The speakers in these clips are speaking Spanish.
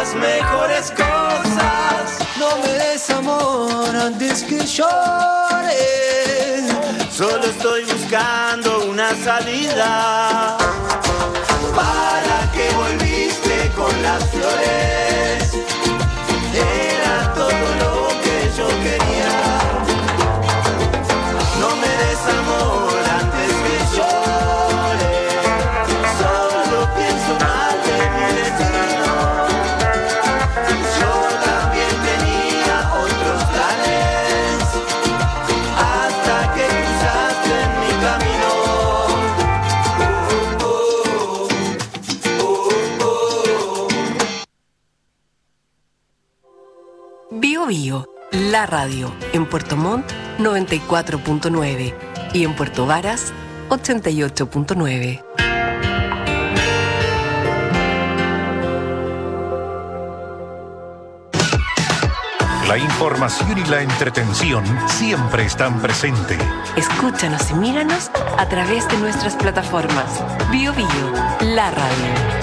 las mejores cosas. No me des amor antes que llore. Solo estoy buscando una salida. ¿Para qué volviste con las flores? Era todo lo que yo quería. No me des amor antes que llore. Solo pienso mal de mi destino. Yo también tenía otros planes hasta que cruzaste en mi camino. Bio Bio, la radio, en Puerto Montt 94.9 y en Puerto Varas 88.9. La información y la entretención siempre están presentes. Escúchanos y míranos a través de nuestras plataformas. Bio Bio, la radio.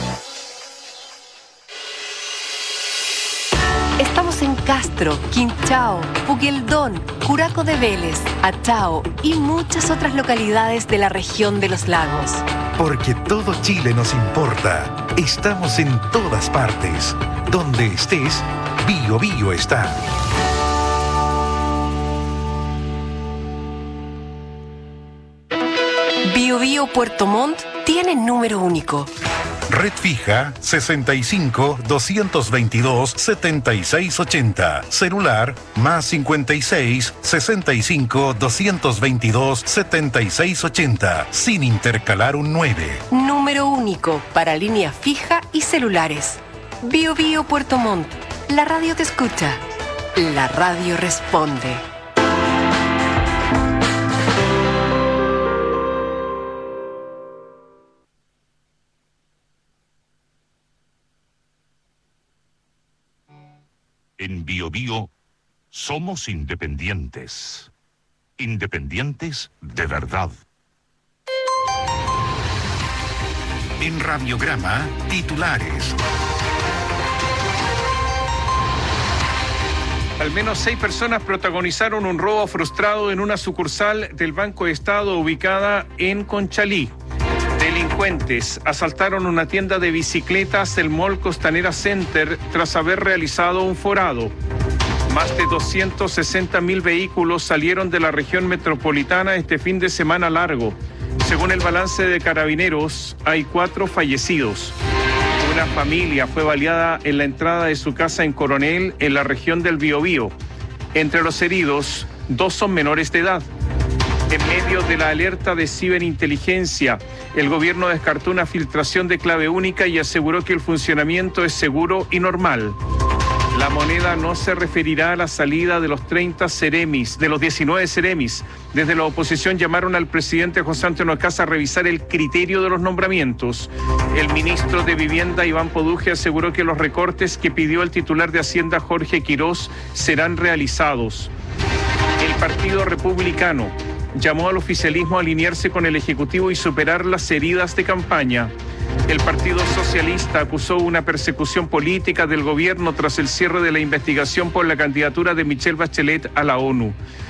Estamos en Castro, Quinchao, Puqueldón, Curaco de Vélez, Achao y muchas otras localidades de la región de los lagos. Porque todo Chile nos importa. Estamos en todas partes. Donde estés, Bio Bio está. Bio Bio Puerto Montt tiene número único. Red fija 65 222 7680. Celular más 56 65 222 7680. Sin intercalar un 9. Número único para línea fija y celulares. Bio Bio Puerto Montt. La radio te escucha. La radio responde. En Bio Bio somos independientes. Independientes de verdad. En Radiograma, titulares. Al menos 6 personas protagonizaron un robo frustrado en una sucursal del Banco Estado ubicada en Conchalí. Delincuentes asaltaron una tienda de bicicletas del Mall Costanera Center tras haber realizado un forado. Más de 260.000 vehículos salieron de la región metropolitana este fin de semana largo. Según el balance de Carabineros, hay 4 fallecidos. Una familia fue baleada en la entrada de su casa en Coronel, en la región del Biobío. Entre los heridos, 2 son menores de edad. En medio de la alerta de ciberinteligencia, el gobierno descartó una filtración de clave única y aseguró que el funcionamiento es seguro y normal. La moneda no se referirá a la salida de los 30 seremis, de los 19 seremis. Desde la oposición llamaron al presidente José Antonio Kast a revisar el criterio de los nombramientos. El ministro de Vivienda, Iván Poduje, aseguró que los recortes que pidió el titular de Hacienda, Jorge Quirós, serán realizados. El Partido Republicano llamó al oficialismo a alinearse con el Ejecutivo y superar las heridas de campaña. El Partido Socialista acusó una persecución política del gobierno tras el cierre de la investigación por la candidatura de Michelle Bachelet a la ONU.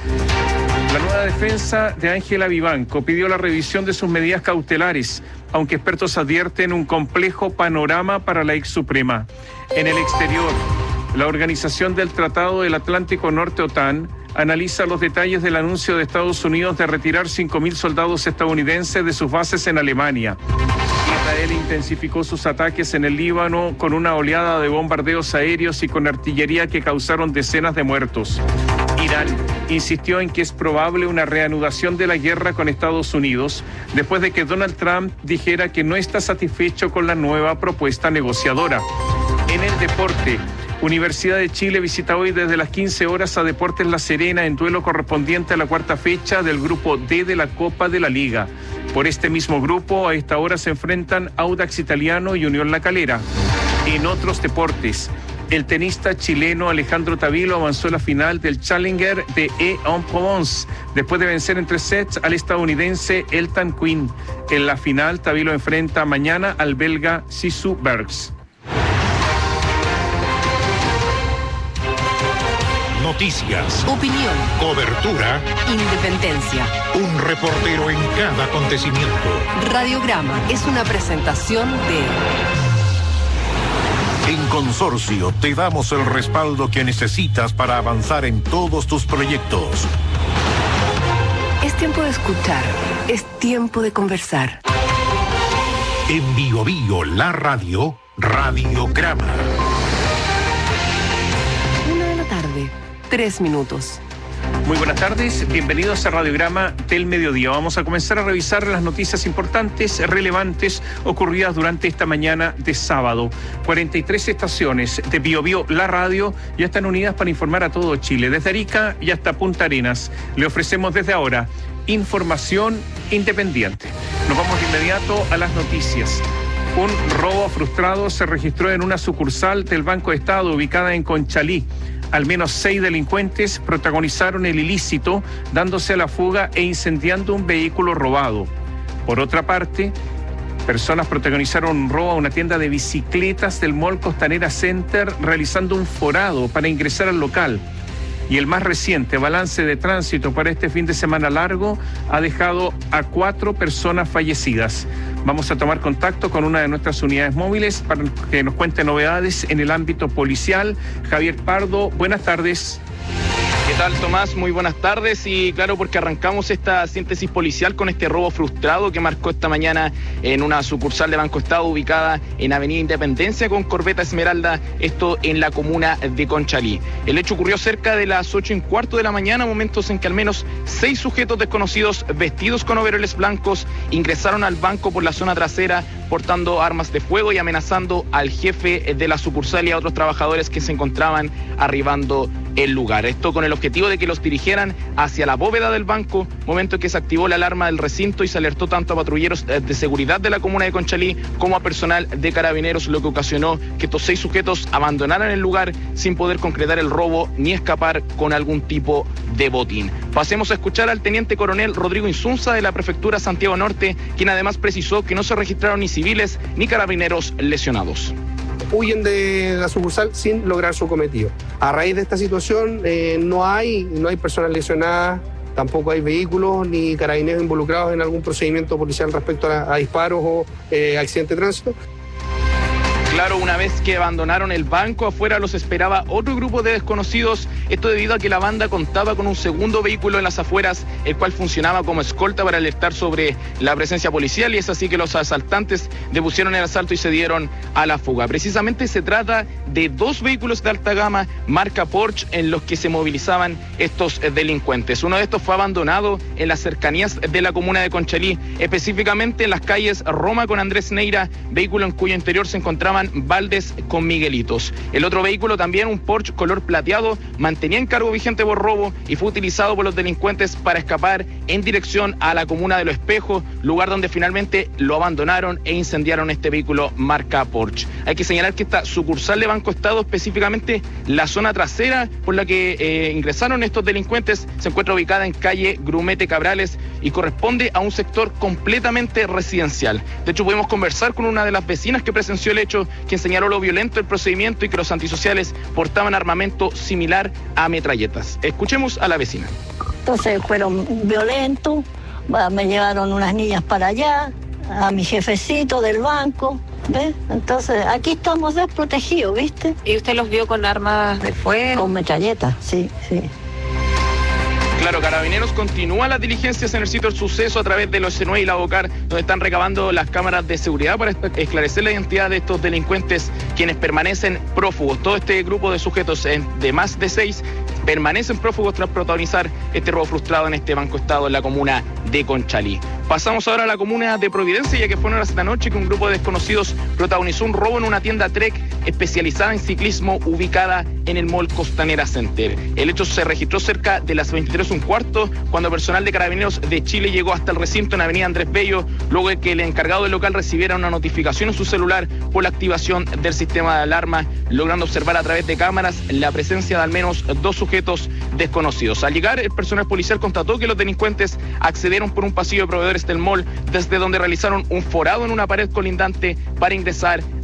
La nueva defensa de Ángela Vivanco pidió la revisión de sus medidas cautelares, aunque expertos advierten un complejo panorama para la ex Suprema. En el exterior, la Organización del Tratado del Atlántico Norte, OTAN, analiza los detalles del anuncio de Estados Unidos de retirar 5.000 soldados estadounidenses de sus bases en Alemania. Israel intensificó sus ataques en el Líbano con una oleada de bombardeos aéreos y con artillería que causaron decenas de muertos. Irán insistió en que es probable una reanudación de la guerra con Estados Unidos después de que Donald Trump dijera que no está satisfecho con la nueva propuesta negociadora. En el deporte, Universidad de Chile visita hoy desde las 15 horas a Deportes La Serena en duelo correspondiente a la 4ª fecha del grupo D de la Copa de la Liga. Por este mismo grupo, a esta hora se enfrentan Audax Italiano y Unión La Calera. En otros deportes, el tenista chileno Alejandro Tavilo avanzó a la final del Challenger de Aix-en-Provence después de vencer en 3 sets al estadounidense Elton Quinn. En la final, Tavilo enfrenta mañana al belga Sisu Bergs. Noticias, Opinión, cobertura, independencia. un reportero en cada acontecimiento. Radiograma es una presentación de En Consorcio te damos el respaldo que necesitas para avanzar en todos tus proyectos. Es tiempo de escuchar, es tiempo de conversar. En Bio Bio, la radio, Radiograma. 3 minutos. Muy buenas tardes, bienvenidos a Radiograma del Mediodía. Vamos a comenzar a revisar las noticias importantes, relevantes, ocurridas durante esta mañana de sábado. 43 estaciones de Bio Bio, la radio, ya están unidas para informar a todo Chile, desde Arica y hasta Punta Arenas. Le ofrecemos desde ahora información independiente. Nos vamos de inmediato a las noticias. Un robo frustrado se registró en una sucursal del Banco de Estado ubicada en Conchalí. Al menos 6 delincuentes protagonizaron el ilícito, dándose a la fuga e incendiando un vehículo robado. Por otra parte, personas protagonizaron un robo a una tienda de bicicletas del Mall Costanera Center, realizando un forado para ingresar al local. Y el más reciente balance de tránsito para este fin de semana largo ha dejado a 4 personas fallecidas. Vamos a tomar contacto con una de nuestras unidades móviles para que nos cuente novedades en el ámbito policial. Javier Pardo, buenas tardes. ¿Qué tal, Tomás? Muy buenas tardes. Y claro, porque arrancamos esta síntesis policial con este robo frustrado que marcó esta mañana en una sucursal de Banco Estado ubicada en Avenida Independencia con Corbeta Esmeralda, esto en la comuna de Conchalí. El hecho ocurrió cerca de las 8:15 de la mañana, momentos en que al menos 6 sujetos desconocidos vestidos con overoles blancos ingresaron al banco por la zona trasera portando armas de fuego y amenazando al jefe de la sucursal y a otros trabajadores que se encontraban arribando el lugar. Esto con el objetivo de que los dirigieran hacia la bóveda del banco, momento en que se activó la alarma del recinto y se alertó tanto a patrulleros de seguridad de la comuna de Conchalí como a personal de carabineros, lo que ocasionó que estos 6 sujetos abandonaran el lugar sin poder concretar el robo ni escapar con algún tipo de botín. Pasemos a escuchar al teniente coronel Rodrigo Insunza de la prefectura Santiago Norte, quien además precisó que no se registraron ni civiles ni carabineros lesionados. Huyen de la sucursal sin lograr su cometido. A raíz de esta situación no hay personas lesionadas, tampoco hay vehículos ni carabineros involucrados en algún procedimiento policial respecto a disparos o accidente de tránsito. Claro, una vez que abandonaron el banco, afuera los esperaba otro grupo de desconocidos, esto debido a que la banda contaba con un segundo vehículo en las afueras, el cual funcionaba como escolta para alertar sobre la presencia policial, y es así que los asaltantes depusieron el asalto y se dieron a la fuga. Precisamente se trata de 2 vehículos de alta gama, marca Porsche, en los que se movilizaban estos delincuentes. Uno de estos fue abandonado en las cercanías de la comuna de Conchalí, específicamente en las calles Roma con Andrés Neira, vehículo en cuyo interior se encontraban baldes con miguelitos. El otro vehículo, también un Porsche color plateado, mantenía encargo vigente por robo y fue utilizado por los delincuentes para escapar en dirección a la comuna de Los Espejos, lugar donde finalmente lo abandonaron e incendiaron este vehículo marca Porsche. Hay que señalar que esta sucursal de Banco Estado, específicamente la zona trasera por la que ingresaron estos delincuentes, se encuentra ubicada en calle Grumete Cabrales y corresponde a un sector completamente residencial. De hecho, pudimos conversar con una de las vecinas que presenció el hecho, quien señaló lo violento del procedimiento y que los antisociales portaban armamento similar a metralletas. Escuchemos a la vecina. Entonces fueron violentos, me llevaron unas niñas para allá, a mi jefecito del banco, ¿ves? Entonces aquí estamos desprotegidos, ¿viste? ¿Y usted los vio con armas de fuego? Con metralletas, sí. Claro, Carabineros continúa las diligencias en el sitio del suceso a través de los Senue y la Bocar, donde están recabando las cámaras de seguridad para esclarecer la identidad de estos delincuentes, quienes permanecen prófugos. Todo este grupo de sujetos de más de 6 permanecen prófugos tras protagonizar este robo frustrado en este Banco Estado en la comuna de Conchalí. Pasamos ahora a la comuna de Providencia, ya que fue en horas de la noche que un grupo de desconocidos protagonizó un robo en una tienda Trek especializada en ciclismo ubicada en el Mall Costanera Center. El hecho se registró cerca de las 23:15, cuando personal de Carabineros de Chile llegó hasta el recinto en Avenida Andrés Bello, luego de que el encargado del local recibiera una notificación en su celular por la activación del sistema de alarma, logrando observar a través de cámaras la presencia de al menos 2 sujetos desconocidos. Al llegar, el personal policial constató que los delincuentes accedieron por un pasillo de proveedores del mall, desde donde realizaron un forado en una pared colindante para ingresar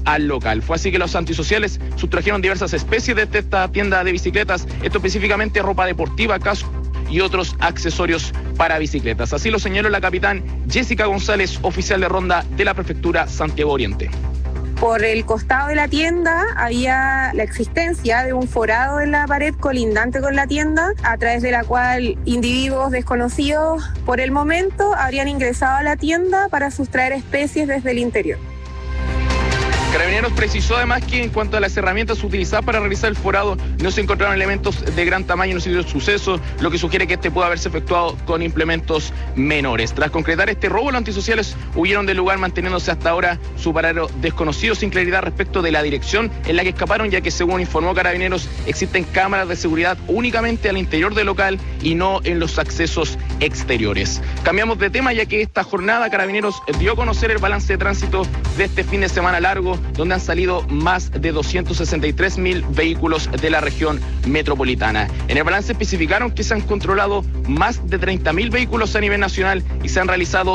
al local. Fue así que los antisociales sustrajeron diversas especies de esta tienda de bicicletas, esto específicamente ropa deportiva, casco y otros accesorios para bicicletas. Así lo señaló la capitán Jessica González, oficial de ronda de la prefectura Santiago Oriente. Por el costado de la tienda había la existencia de un forado en la pared colindante con la tienda, a través de la cual individuos desconocidos por el momento habrían ingresado a la tienda para sustraer especies desde el interior. Carabineros precisó además que en cuanto a las herramientas utilizadas para realizar el forado, no se encontraron elementos de gran tamaño en el sitio del suceso, lo que sugiere que este pudo haberse efectuado con implementos menores. Tras concretar este robo, los antisociales huyeron del lugar, manteniéndose hasta ahora su paradero desconocido, sin claridad respecto de la dirección en la que escaparon, ya que según informó Carabineros, existen cámaras de seguridad únicamente al interior del local y no en los accesos exteriores. Cambiamos de tema, ya que esta jornada Carabineros dio a conocer el balance de tránsito de este fin de semana largo, donde han salido más de 263.000 vehículos de la región metropolitana. En el balance especificaron que se han controlado más de 30.000 vehículos a nivel nacional y se han realizado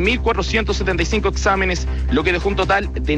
6.475 exámenes, lo que dejó un total de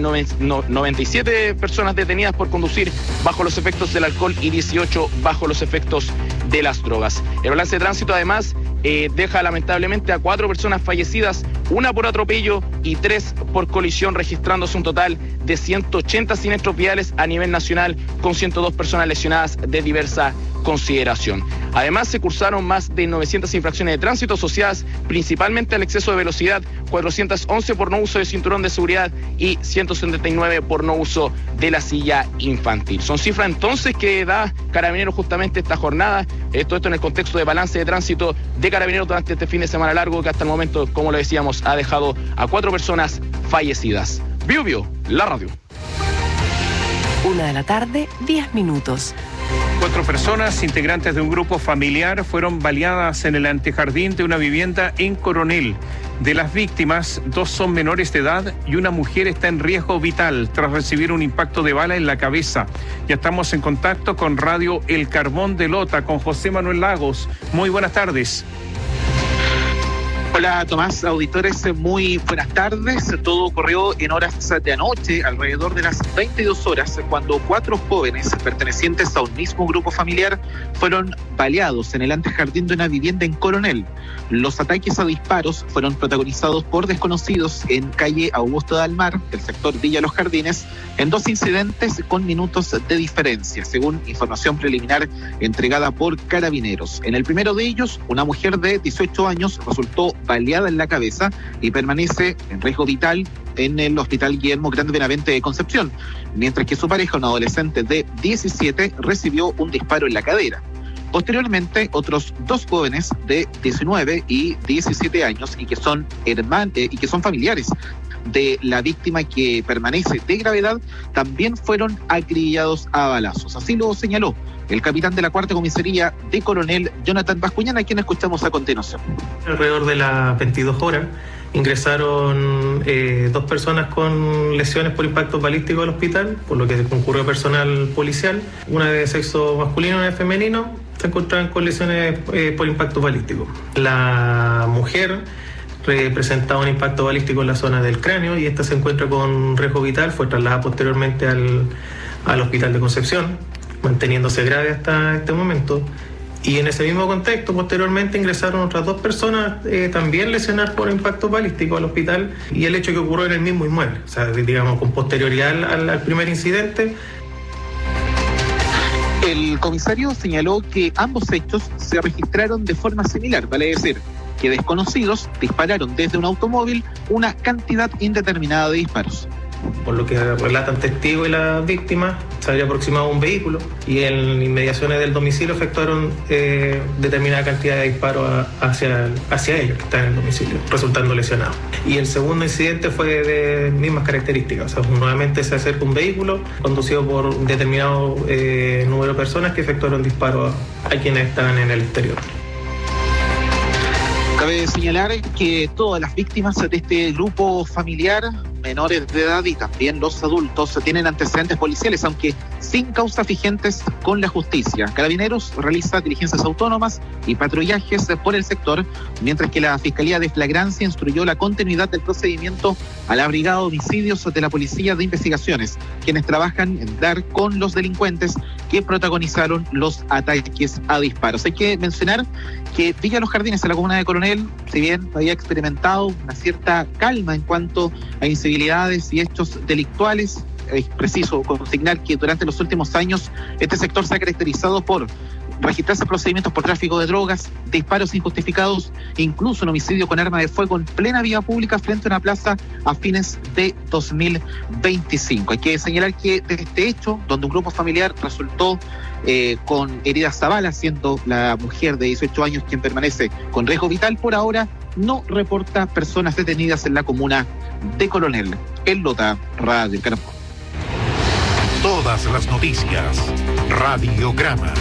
97 personas detenidas por conducir bajo los efectos del alcohol y 18 bajo los efectos de las drogas. El balance de tránsito además deja lamentablemente a 4 personas fallecidas, 1 por atropello y 3 por colisión, registrándose un total de 180 siniestros viales a nivel nacional, con 102 personas lesionadas de diversa consideración. Además, se cursaron más de 900 infracciones de tránsito asociadas principalmente al exceso de velocidad, 411 por no uso de cinturón de seguridad y 179 por no uso de la silla infantil. Son cifras entonces que da Carabineros justamente esta jornada, todo esto en el contexto de balance de tránsito de Carabineros durante este fin de semana largo, que hasta el momento, como lo decíamos, ha dejado a 4 personas fallecidas. Bio, la radio. 1 de la tarde, 10 minutos. 4 personas, integrantes de un grupo familiar, fueron baleadas en el antejardín de una vivienda en Coronel. De las víctimas, 2 son menores de edad y una mujer está en riesgo vital tras recibir un impacto de bala en la cabeza. Ya estamos en contacto con Radio El Carbón de Lota, con José Manuel Lagos. Muy buenas tardes. Hola Tomás, auditores, muy buenas tardes. Todo ocurrió en horas de anoche, alrededor de las 22 horas, cuando 4 jóvenes pertenecientes a un mismo grupo familiar fueron baleados en el antejardín de una vivienda en Coronel. Los ataques a disparos fueron protagonizados por desconocidos en calle Augusto de Almar, del sector Villa Los Jardines, en 2 incidentes con minutos de diferencia, según información preliminar entregada por Carabineros. En el primero de ellos, una mujer de 18 años resultó baleada en la cabeza y permanece en riesgo vital en el Hospital Guillermo Grande Benavente de Concepción, mientras que su pareja, un adolescente de 17, recibió un disparo en la cadera. Posteriormente, otros 2 jóvenes de 19 y 17 años y que son familiares de la víctima, que permanece de gravedad, también fueron acribillados a balazos. Así lo señaló el capitán de la 4ª Comisaría de Coronel, Jonathan Bascuñana, a quien escuchamos a continuación. Alrededor de las 22 horas ingresaron 2 personas con lesiones por impacto balístico al hospital, por lo que concurrió personal policial, una de sexo masculino y una de femenino. Se encontraban con lesiones por impacto balístico. La mujer presentaba un impacto balístico en la zona del cráneo y esta se encuentra con riesgo vital. Fue trasladada posteriormente al hospital de Concepción, manteniéndose grave hasta este momento. Y en ese mismo contexto, posteriormente ingresaron otras 2 personas también lesionadas por impacto balístico al hospital, y el hecho que ocurrió en el mismo inmueble, o sea, digamos, con posterioridad al primer incidente. El comisario señaló que ambos hechos se registraron de forma similar, vale decir, que desconocidos dispararon desde un automóvil una cantidad indeterminada de disparos. Por lo que relatan testigos y las víctimas, se había aproximado un vehículo y en inmediaciones del domicilio efectuaron determinada cantidad de disparos hacia ellos que están en el domicilio, resultando lesionados. Y el segundo incidente fue de mismas características, o sea, nuevamente se acerca un vehículo conducido por un determinado número de personas que efectuaron disparos a quienes estaban en el exterior. Cabe señalar que todas las víctimas de este grupo familiar menores de edad y también los adultos tienen antecedentes policiales, aunque sin causas vigentes con la justicia. Carabineros realiza diligencias autónomas y patrullajes por el sector, mientras que la Fiscalía de Flagrancia instruyó la continuidad del procedimiento a la Brigada de Homicidios de la Policía de Investigaciones, quienes trabajan en dar con los delincuentes que protagonizaron los ataques a disparos. Hay que mencionar que Villa Los Jardines, en la comuna de Coronel, si bien había experimentado una cierta calma en cuanto a incivilidades y hechos delictuales, es preciso consignar que durante los últimos años este sector se ha caracterizado por registrarse procedimientos por tráfico de drogas, disparos injustificados, incluso un homicidio con arma de fuego en plena vía pública frente a una plaza a fines de 2025. Hay que señalar que de este hecho, donde un grupo familiar resultó con heridas a bala, siendo la mujer de 18 años quien permanece con riesgo vital, por ahora no reporta personas detenidas en la comuna de Coronel. El Lota, Radio Caracol. Todas las noticias. Radiograma.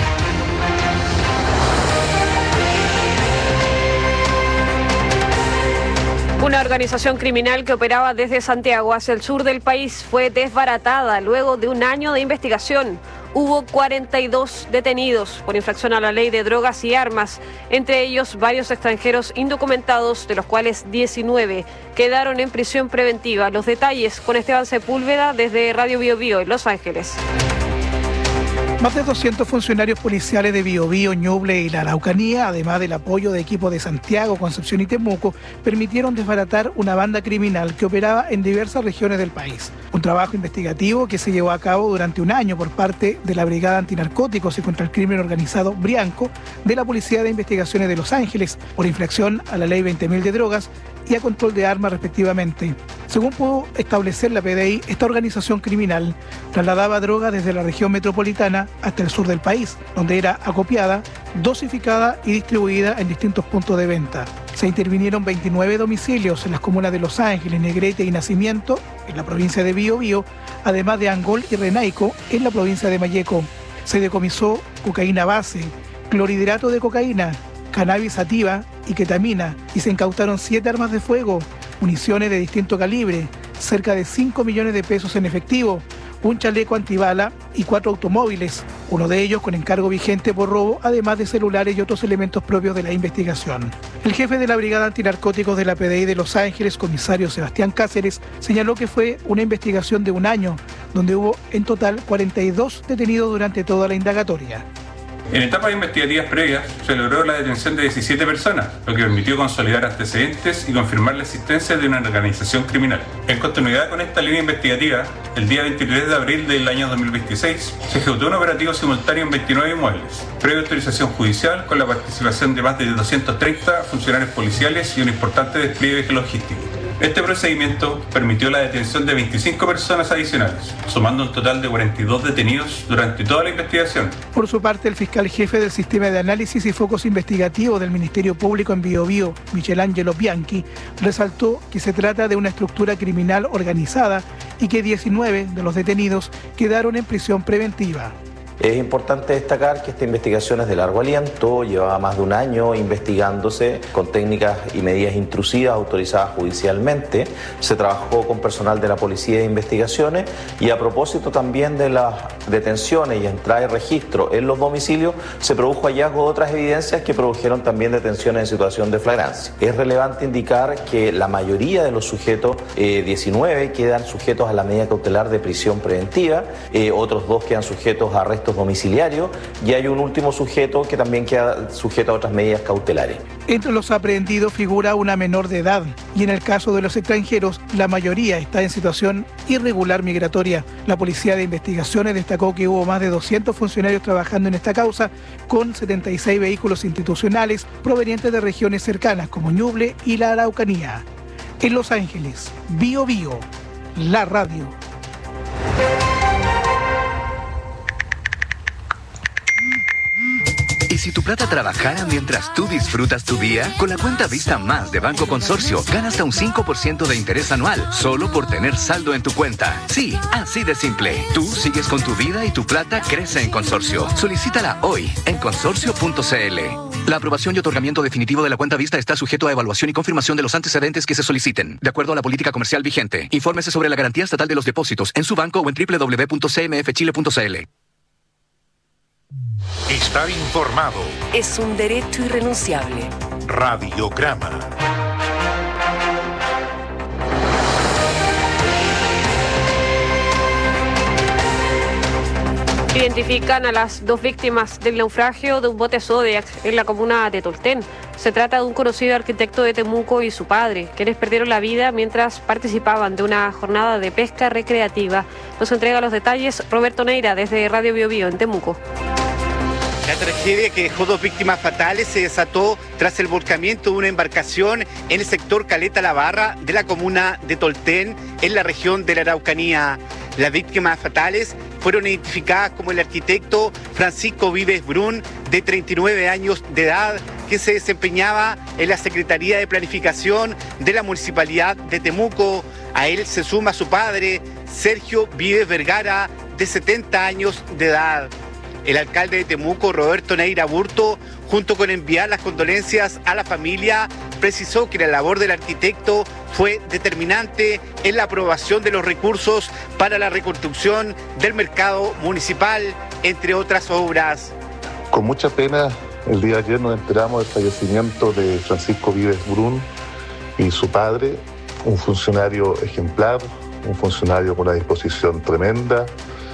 Una organización criminal que operaba desde Santiago hacia el sur del país fue desbaratada luego de un año de investigación. Hubo 42 detenidos por infracción a la ley de drogas y armas, entre ellos varios extranjeros indocumentados, de los cuales 19 quedaron en prisión preventiva. Los detalles con Esteban Sepúlveda desde Radio Bio Bio en Los Ángeles. Más de 200 funcionarios policiales de Biobío, Ñuble y la Araucanía, además del apoyo de equipos de Santiago, Concepción y Temuco, permitieron desbaratar una banda criminal que operaba en diversas regiones del país. Un trabajo investigativo que se llevó a cabo durante un año por parte de la Brigada Antinarcóticos y contra el Crimen Organizado Brianco de la Policía de Investigaciones de Los Ángeles por infracción a la Ley 20.000 de drogas y a control de armas respectivamente. Según pudo establecer la PDI, esta organización criminal trasladaba droga desde la región metropolitana hasta el sur del país, donde era acopiada, dosificada y distribuida en distintos puntos de venta. Se intervinieron 29 domicilios en las comunas de Los Ángeles, Negrete y Nacimiento, en la provincia de Biobío, además de Angol y Renaico, en la provincia de Malleco. Se decomisó cocaína base, clorhidrato de cocaína, cannabis sativa y ketamina, y se incautaron 7 armas de fuego, municiones de distinto calibre, cerca de 5 millones de pesos en efectivo, un chaleco antibala y 4 automóviles, uno de ellos con encargo vigente por robo, además de celulares y otros elementos propios de la investigación. El jefe de la Brigada Antinarcóticos de la PDI de Los Ángeles, comisario Sebastián Cáceres, señaló que fue una investigación de un año, donde hubo en total 42 detenidos durante toda la indagatoria. En etapas investigativas previas se logró la detención de 17 personas, lo que permitió consolidar antecedentes y confirmar la existencia de una organización criminal. En continuidad con esta línea investigativa, el día 23 de abril del año 2026 se ejecutó un operativo simultáneo en 29 inmuebles, previa autorización judicial con la participación de más de 230 funcionarios policiales y un importante despliegue logístico. Este procedimiento permitió la detención de 25 personas adicionales, sumando un total de 42 detenidos durante toda la investigación. Por su parte, el fiscal jefe del Sistema de Análisis y Focos Investigativos del Ministerio Público en Biobío, Michelangelo Bianchi, resaltó que se trata de una estructura criminal organizada y que 19 de los detenidos quedaron en prisión preventiva. Es importante destacar que esta investigación es de largo aliento, llevaba más de un año investigándose con técnicas y medidas intrusivas autorizadas judicialmente. Se trabajó con personal de la Policía de Investigaciones y a propósito también de las detenciones y entrada y registro en los domicilios, se produjo hallazgo de otras evidencias que produjeron también detenciones en situación de flagrancia. Es relevante indicar que la mayoría de los sujetos, 19, quedan sujetos a la medida cautelar de prisión preventiva, otros 2 quedan sujetos a arrestos domiciliarios y hay un último sujeto que también queda sujeto a otras medidas cautelares. Entre los aprehendidos figura una menor de edad y en el caso de los extranjeros la mayoría está en situación irregular migratoria. La Policía de Investigaciones destacó que hubo más de 200 funcionarios trabajando en esta causa con 76 vehículos institucionales provenientes de regiones cercanas como Ñuble y la Araucanía. En Los Ángeles, Bio Bio, la radio. si tu plata trabajara mientras tú disfrutas tu día? Con la cuenta Vista Más de Banco Consorcio, gana hasta un 5% de interés anual, solo por tener saldo en tu cuenta. Sí, así de simple. Tú sigues con tu vida y tu plata crece en Consorcio. Solicítala hoy en consorcio.cl. La aprobación y otorgamiento definitivo de la cuenta Vista está sujeto a evaluación y confirmación de los antecedentes que se soliciten, de acuerdo a la política comercial vigente. Infórmese sobre la garantía estatal de los depósitos en su banco o en www.cmfchile.cl. Estar informado. Es un derecho irrenunciable. Radiograma. Identifican a las dos víctimas del naufragio de un bote Zodiac en la comuna de Tolten. Se trata de un conocido arquitecto de Temuco y su padre, quienes perdieron la vida mientras participaban de una jornada de pesca recreativa. Nos entrega los detalles Roberto Neira desde Radio Bio Bio en Temuco. La tragedia que dejó dos víctimas fatales se desató tras el volcamiento de una embarcación en el sector Caleta La Barra de la comuna de Tolten, en la región de la Araucanía. Las víctimas fatales fueron identificadas como el arquitecto Francisco Vives Brun, de 39 años de edad, que se desempeñaba en la Secretaría de Planificación de la Municipalidad de Temuco. A él se suma su padre, Sergio Vives Vergara, de 70 años de edad. El alcalde de Temuco, Roberto Neira Burto, junto con enviar las condolencias a la familia, precisó que la labor del arquitecto fue determinante en la aprobación de los recursos para la reconstrucción del mercado municipal, entre otras obras. Con mucha pena, el día de ayer nos enteramos del fallecimiento de Francisco Vives Brun y su padre, un funcionario ejemplar, un funcionario con una disposición tremenda,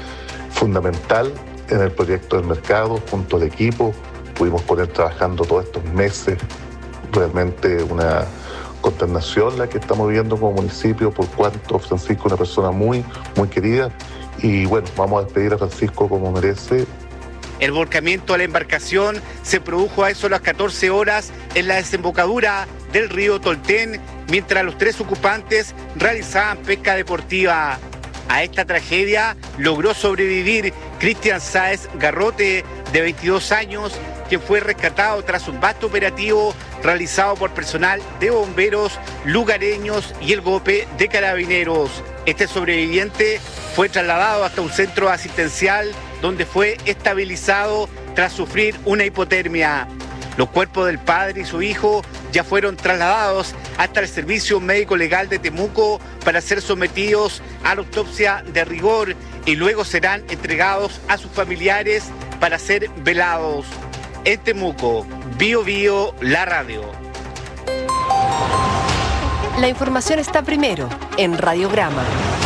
fundamental en el proyecto del mercado, junto al equipo. Pudimos poner trabajando todos estos meses, realmente una consternación la que estamos viviendo como municipio, por cuanto Francisco es una persona muy, muy querida, y bueno, vamos a despedir a Francisco como merece. El volcamiento a la embarcación se produjo a eso de las 14 horas en la desembocadura del río Tolten, mientras los tres ocupantes realizaban pesca deportiva. A esta tragedia logró sobrevivir Cristian Sáez Garrote, de 22 años, quien fue rescatado tras un vasto operativo realizado por personal de bomberos lugareños y el GOPE de Carabineros. Este sobreviviente fue trasladado hasta un centro asistencial donde fue estabilizado tras sufrir una hipotermia. Los cuerpos del padre y su hijo ya fueron trasladados hasta el Servicio Médico Legal de Temuco para ser sometidos a la autopsia de rigor y luego serán entregados a sus familiares para ser velados. En Temuco, Bio Bio, la radio. La información está primero en Radiograma.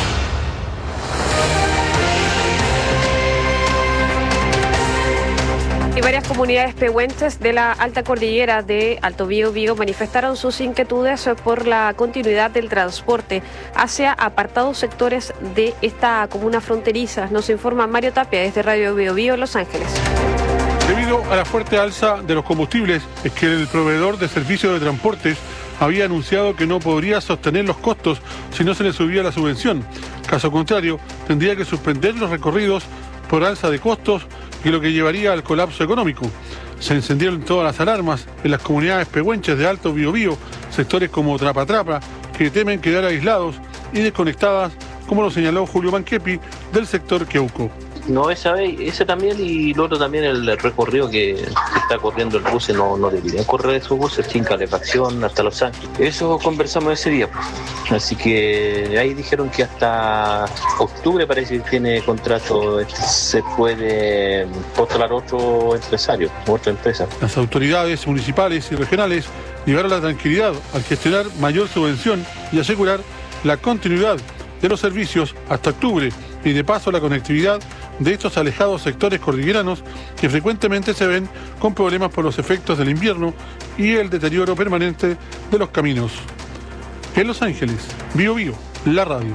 Y varias comunidades pehuenches de la alta cordillera de Alto Biobío manifestaron sus inquietudes por la continuidad del transporte hacia apartados sectores de esta comuna fronteriza. Nos informa Mario Tapia desde Radio Biobío, Los Ángeles. Debido a la fuerte alza de los combustibles, es que el proveedor de servicios de transportes había anunciado que no podría sostener los costos si no se le subía la subvención. Caso contrario, tendría que suspender los recorridos por alza de costos, y lo que llevaría al colapso económico. Se encendieron todas las alarmas en las comunidades pehuenches de Alto Biobío, sectores como Trapa Trapa, que temen quedar aislados y desconectadas, como lo señaló Julio Manquepi, del sector Queuco. No, ese también, y lo otro también, el recorrido que está corriendo el bus, no deberían correr esos buses sin calefacción hasta Los Ángeles. Eso conversamos ese día. Así que ahí dijeron que hasta octubre parece que tiene contrato, se puede postular otro empresario, otra empresa. Las autoridades municipales y regionales llevaron la tranquilidad al gestionar mayor subvención y asegurar la continuidad de los servicios hasta octubre y de paso la conectividad de estos alejados sectores cordilleranos que frecuentemente se ven con problemas por los efectos del invierno y el deterioro permanente de los caminos. En Los Ángeles, Bio Bio, la radio.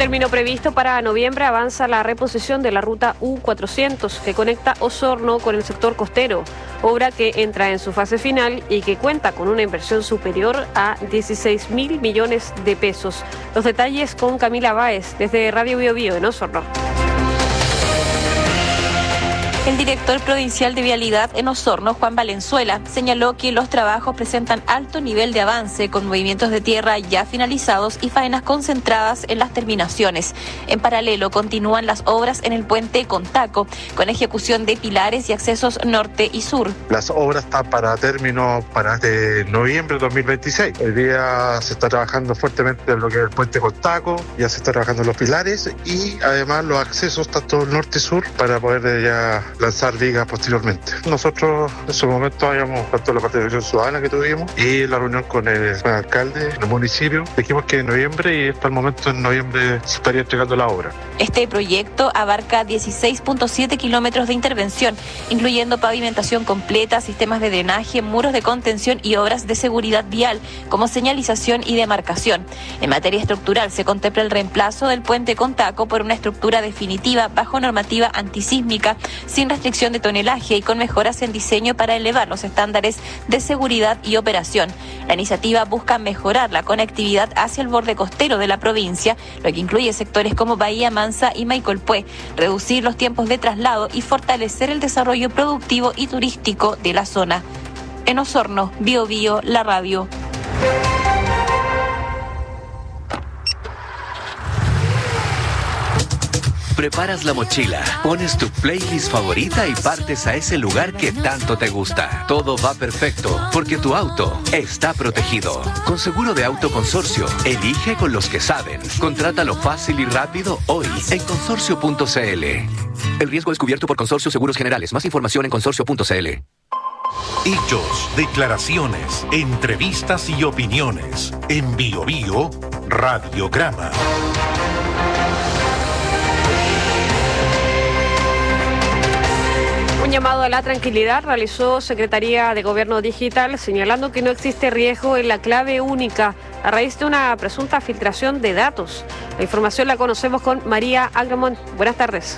término previsto para noviembre avanza la reposición de la ruta U400 que conecta Osorno con el sector costero, obra que entra en su fase final y que cuenta con una inversión superior a 16.000 millones de pesos. Los detalles con Camila Báez desde Radio Bio Bio en Osorno. El director provincial de Vialidad en Osorno, Juan Valenzuela, señaló que los trabajos presentan alto nivel de avance con movimientos de tierra ya finalizados y faenas concentradas en las terminaciones. En paralelo, continúan las obras en el puente Contaco, con ejecución de pilares y accesos norte y sur. Las obras están para término para noviembre de 2026. Hoy día se está trabajando fuertemente en lo que es el puente Contaco, ya se está trabajando en los pilares y además los accesos tanto norte y sur para poder ya lanzar vigas posteriormente. Nosotros en su momento habíamos tanto la participación ciudadana que tuvimos y la reunión con el alcalde del municipio. Dijimos que en noviembre y hasta el momento en noviembre se estaría entregando la obra. Este proyecto abarca 16.7 kilómetros de intervención, incluyendo pavimentación completa, sistemas de drenaje, muros de contención y obras de seguridad vial, como señalización y demarcación. En materia estructural se contempla el reemplazo del puente Contaco por una estructura definitiva bajo normativa antisísmica, sin restricción de tonelaje y con mejoras en diseño para elevar los estándares de seguridad y operación. La iniciativa busca mejorar la conectividad hacia el borde costero de la provincia, lo que incluye sectores como Bahía Mansa y Maicolpué, reducir los tiempos de traslado y fortalecer el desarrollo productivo y turístico de la zona. En Osorno, Bio Bio, la radio. Preparas la mochila, pones tu playlist favorita y partes a ese lugar que tanto te gusta. Todo va perfecto porque tu auto está protegido. Con seguro de auto Consorcio, elige con los que saben. Contrátalo fácil y rápido hoy en consorcio.cl. El riesgo es cubierto por Consorcio Seguros Generales. Más información en consorcio.cl. Hechos, declaraciones, entrevistas y opiniones. En Bio Bio, Radiograma. Un llamado a la tranquilidad realizó Secretaría de Gobierno Digital, señalando que no existe riesgo en la clave única a raíz de una presunta filtración de datos. La información la conocemos con María Agramont. Buenas tardes.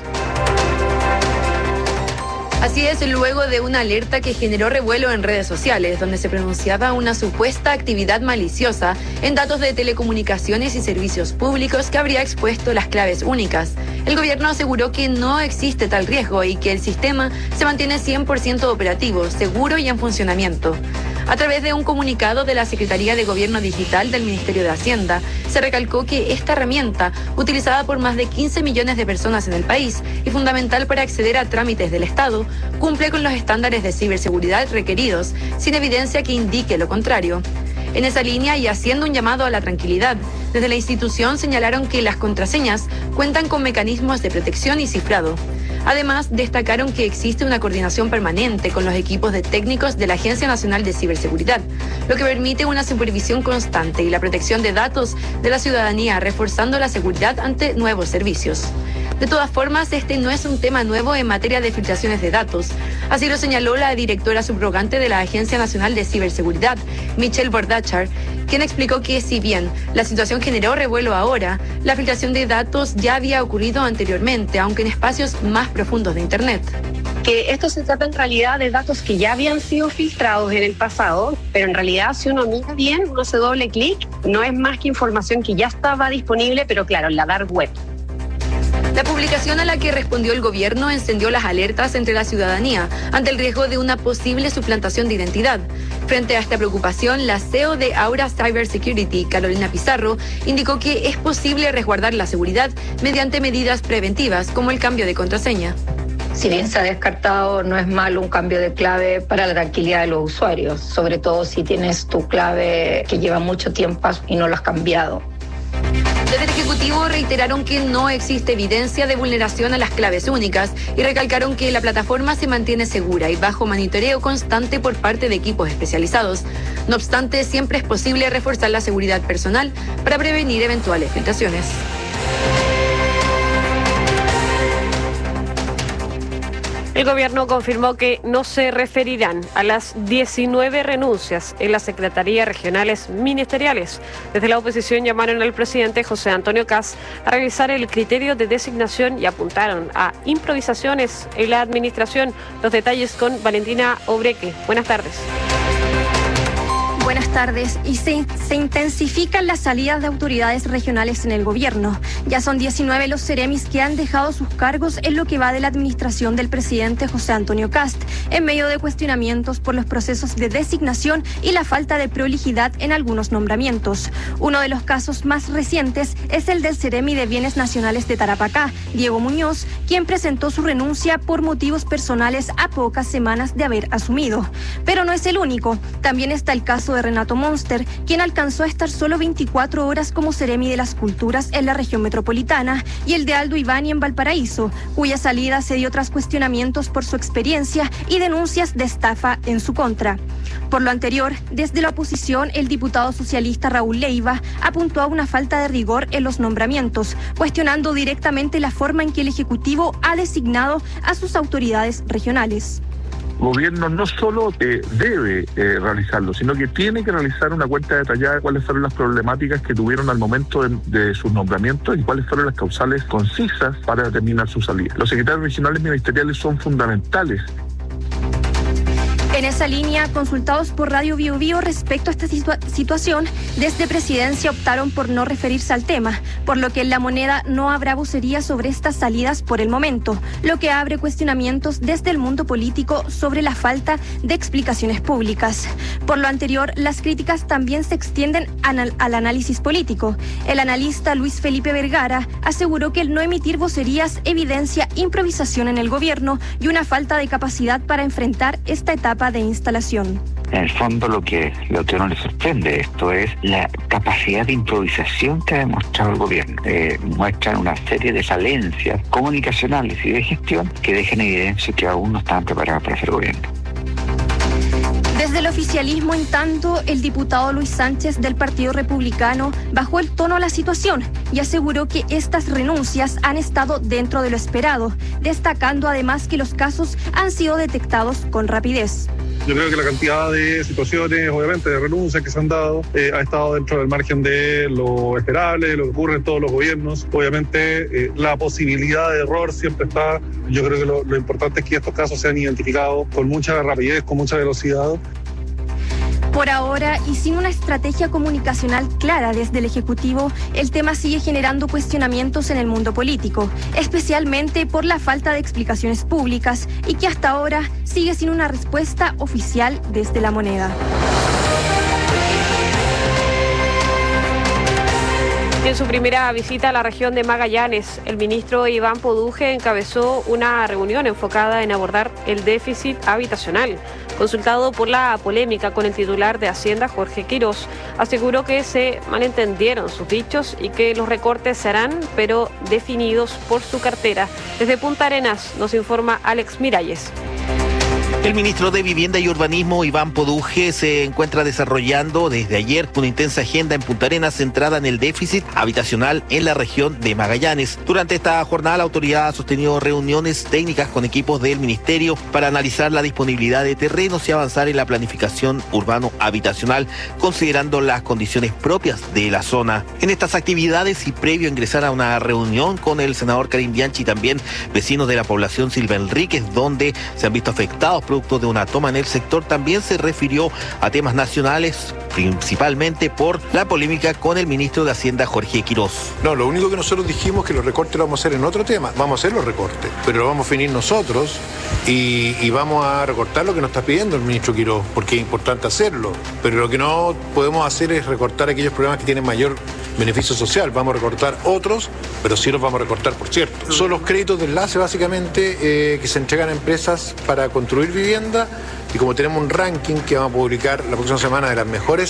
Así es, luego de una alerta que generó revuelo en redes sociales, donde se pronunciaba una supuesta actividad maliciosa en datos de telecomunicaciones y servicios públicos que habría expuesto las claves únicas. El gobierno aseguró que no existe tal riesgo y que el sistema se mantiene 100% operativo, seguro y en funcionamiento. A través de un comunicado de la Secretaría de Gobierno Digital del Ministerio de Hacienda, se recalcó que esta herramienta, utilizada por más de 15 millones de personas en el país y fundamental para acceder a trámites del Estado, cumple con los estándares de ciberseguridad requeridos, sin evidencia que indique lo contrario. En esa línea y haciendo un llamado a la tranquilidad, desde la institución señalaron que las contraseñas cuentan con mecanismos de protección y cifrado. Además, destacaron que existe una coordinación permanente con los equipos de técnicos de la Agencia Nacional de Ciberseguridad, lo que permite una supervisión constante y la protección de datos de la ciudadanía, reforzando la seguridad ante nuevos servicios. De todas formas, este no es un tema nuevo en materia de filtraciones de datos. Así lo señaló la directora subrogante de la Agencia Nacional de Ciberseguridad, Michelle Bordachar, quien explicó que si bien la situación generó revuelo ahora, la filtración de datos ya había ocurrido anteriormente, aunque en espacios más profundos de Internet. Que esto se trata en realidad de datos que ya habían sido filtrados en el pasado, pero en realidad si uno mira bien, uno hace doble clic, no es más que información que ya estaba disponible, pero claro, en la dark web. La publicación a la que respondió el gobierno encendió las alertas entre la ciudadanía ante el riesgo de una posible suplantación de identidad. Frente a esta preocupación, la CEO de Aura Cybersecurity, Carolina Pizarro, indicó que es posible resguardar la seguridad mediante medidas preventivas como el cambio de contraseña. Si bien se ha descartado, no es malo un cambio de clave para la tranquilidad de los usuarios, sobre todo si tienes tu clave que lleva mucho tiempo y no lo has cambiado. Desde el Ejecutivo reiteraron que no existe evidencia de vulneración a las claves únicas y recalcaron que la plataforma se mantiene segura y bajo monitoreo constante por parte de equipos especializados. No obstante, siempre es posible reforzar la seguridad personal para prevenir eventuales filtraciones. El gobierno confirmó que no se referirán a las 19 renuncias en las secretarías regionales ministeriales. Desde la oposición llamaron al presidente José Antonio Kast a revisar el criterio de designación y apuntaron a improvisaciones en la administración. Los detalles con Valentina Obreque. Buenas tardes. Buenas tardes. Y se intensifican las salidas de autoridades regionales en el gobierno. Ya son 19 los seremis que han dejado sus cargos en lo que va de la administración del presidente José Antonio Kast, en medio de cuestionamientos por los procesos de designación y la falta de prolijidad en algunos nombramientos. Uno de los casos más recientes es el del seremi de Bienes Nacionales de Tarapacá, Diego Muñoz, quien presentó su renuncia por motivos personales a pocas semanas de haber asumido. Pero no es el único. También está el caso de Renato Monster, quien alcanzó a estar solo 24 horas como seremi de las culturas en la región metropolitana, y el de Aldo Ivani en Valparaíso, cuya salida se dio tras cuestionamientos por su experiencia y denuncias de estafa en su contra. Por lo anterior, desde la oposición, el diputado socialista Raúl Leiva apuntó a una falta de rigor en los nombramientos, cuestionando directamente la forma en que el Ejecutivo ha designado a sus autoridades regionales. Gobierno no solo debe realizarlo, sino que tiene que realizar una cuenta detallada de cuáles fueron las problemáticas que tuvieron al momento de sus nombramientos y cuáles fueron las causales concisas para determinar su salida. Los secretarios regionales ministeriales son fundamentales. En esa línea, consultados por Radio Bio Bio respecto a esta situación, desde Presidencia optaron por no referirse al tema, por lo que en La Moneda no habrá vocería sobre estas salidas por el momento, lo que abre cuestionamientos desde el mundo político sobre la falta de explicaciones públicas. Por lo anterior, las críticas también se extienden al análisis político. El analista Luis Felipe Vergara aseguró que el no emitir vocerías evidencia improvisación en el gobierno y una falta de capacidad para enfrentar esta etapa de instalación. En el fondo lo que no le sorprende esto es la capacidad de improvisación que ha demostrado el gobierno. Muestran una serie de falencias comunicacionales y de gestión que dejan evidencia que aún no están preparados para ser gobierno. Desde el oficialismo, en tanto, el diputado Luis Sánchez del Partido Republicano bajó el tono a la situación y aseguró que estas renuncias han estado dentro de lo esperado, destacando además que los casos han sido detectados con rapidez. Yo creo que la cantidad de situaciones, obviamente, de renuncias que se han dado, ha estado dentro del margen de lo esperable, de lo que ocurre en todos los gobiernos. Obviamente, la posibilidad de error siempre está. Yo creo que lo importante es que estos casos sean identificados con mucha rapidez, con mucha velocidad. Por ahora, y sin una estrategia comunicacional clara desde el Ejecutivo, el tema sigue generando cuestionamientos en el mundo político, especialmente por la falta de explicaciones públicas y que hasta ahora sigue sin una respuesta oficial desde La Moneda. En su primera visita a la región de Magallanes, el ministro Iván Poduje encabezó una reunión enfocada en abordar el déficit habitacional. Consultado por la polémica con el titular de Hacienda, Jorge Quirós, aseguró que se malentendieron sus dichos y que los recortes serán, pero definidos por su cartera. Desde Punta Arenas nos informa Alex Miralles. El ministro de Vivienda y Urbanismo, Iván Poduje, se encuentra desarrollando desde ayer una intensa agenda en Punta Arenas centrada en el déficit habitacional en la región de Magallanes. Durante esta jornada, la autoridad ha sostenido reuniones técnicas con equipos del ministerio para analizar la disponibilidad de terrenos y avanzar en la planificación urbano-habitacional, considerando las condiciones propias de la zona. En estas actividades y previo a ingresar a una reunión con el senador Karim Bianchi y también vecinos de la población Silva Enríquez, donde se han visto afectados producto de una toma en el sector, también se refirió a temas nacionales, principalmente por la polémica con el ministro de Hacienda, Jorge Quirós. No, lo único que nosotros dijimos que los recortes los vamos a hacer en otro tema. Vamos a hacer los recortes, pero lo vamos a definir nosotros y vamos a recortar lo que nos está pidiendo el ministro Quirós, porque es importante hacerlo. Pero lo que no podemos hacer es recortar aquellos programas que tienen mayor beneficio social. Vamos a recortar otros, pero sí los vamos a recortar, por cierto. Son los créditos de enlace, básicamente, que se entregan a empresas para construir vivienda, y como tenemos un ranking que vamos a publicar la próxima semana de las mejores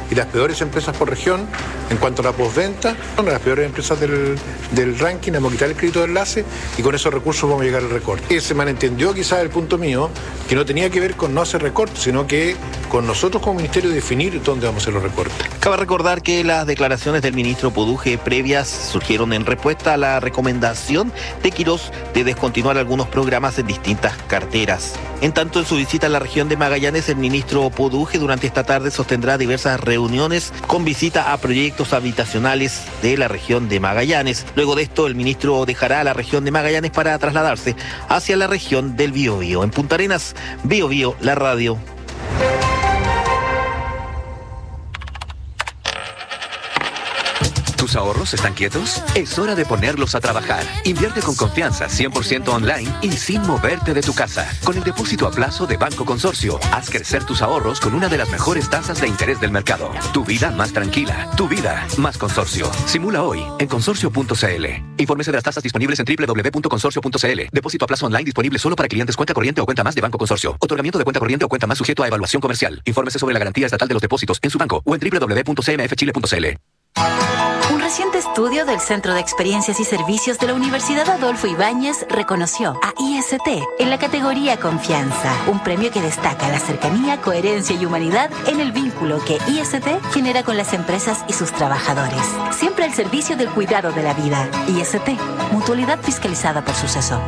y las peores empresas por región en cuanto a la postventa, son las peores empresas del ranking, vamos a quitar el crédito de enlace y con esos recursos vamos a llegar al recorte. Se malentendió quizás el punto mío, que no tenía que ver con no hacer recortes, sino que con nosotros como ministerio definir dónde vamos a hacer los recortes. Cabe recordar que las declaraciones del ministro Poduje previas surgieron en respuesta a la recomendación de Quirós de descontinuar algunos programas en distintas carteras. En tanto, en su visita a la región de Magallanes, el ministro Poduje durante esta tarde sostendrá diversas reuniones con visita a proyectos habitacionales de la región de Magallanes. Luego de esto, el ministro dejará la región de Magallanes para trasladarse hacia la región del Biobío. En Punta Arenas, Biobío, la radio. ¿Tus ahorros están quietos? Es hora de ponerlos a trabajar. Invierte con confianza, 100% online y sin moverte de tu casa. Con el depósito a plazo de Banco Consorcio, haz crecer tus ahorros con una de las mejores tasas de interés del mercado. Tu vida más tranquila, tu vida más Consorcio. Simula hoy en consorcio.cl. Infórmese de las tasas disponibles en www.consorcio.cl. Depósito a plazo online disponible solo para clientes cuenta corriente o cuenta más de Banco Consorcio. Otorgamiento de cuenta corriente o cuenta más sujeto a evaluación comercial. Infórmese sobre la garantía estatal de los depósitos en su banco o en www.cmfchile.cl. Un reciente estudio del Centro de Experiencias y Servicios de la Universidad Adolfo Ibáñez reconoció a IST en la categoría Confianza, un premio que destaca la cercanía, coherencia y humanidad en el vínculo que IST genera con las empresas y sus trabajadores. Siempre al servicio del cuidado de la vida. IST, mutualidad fiscalizada por Suceso.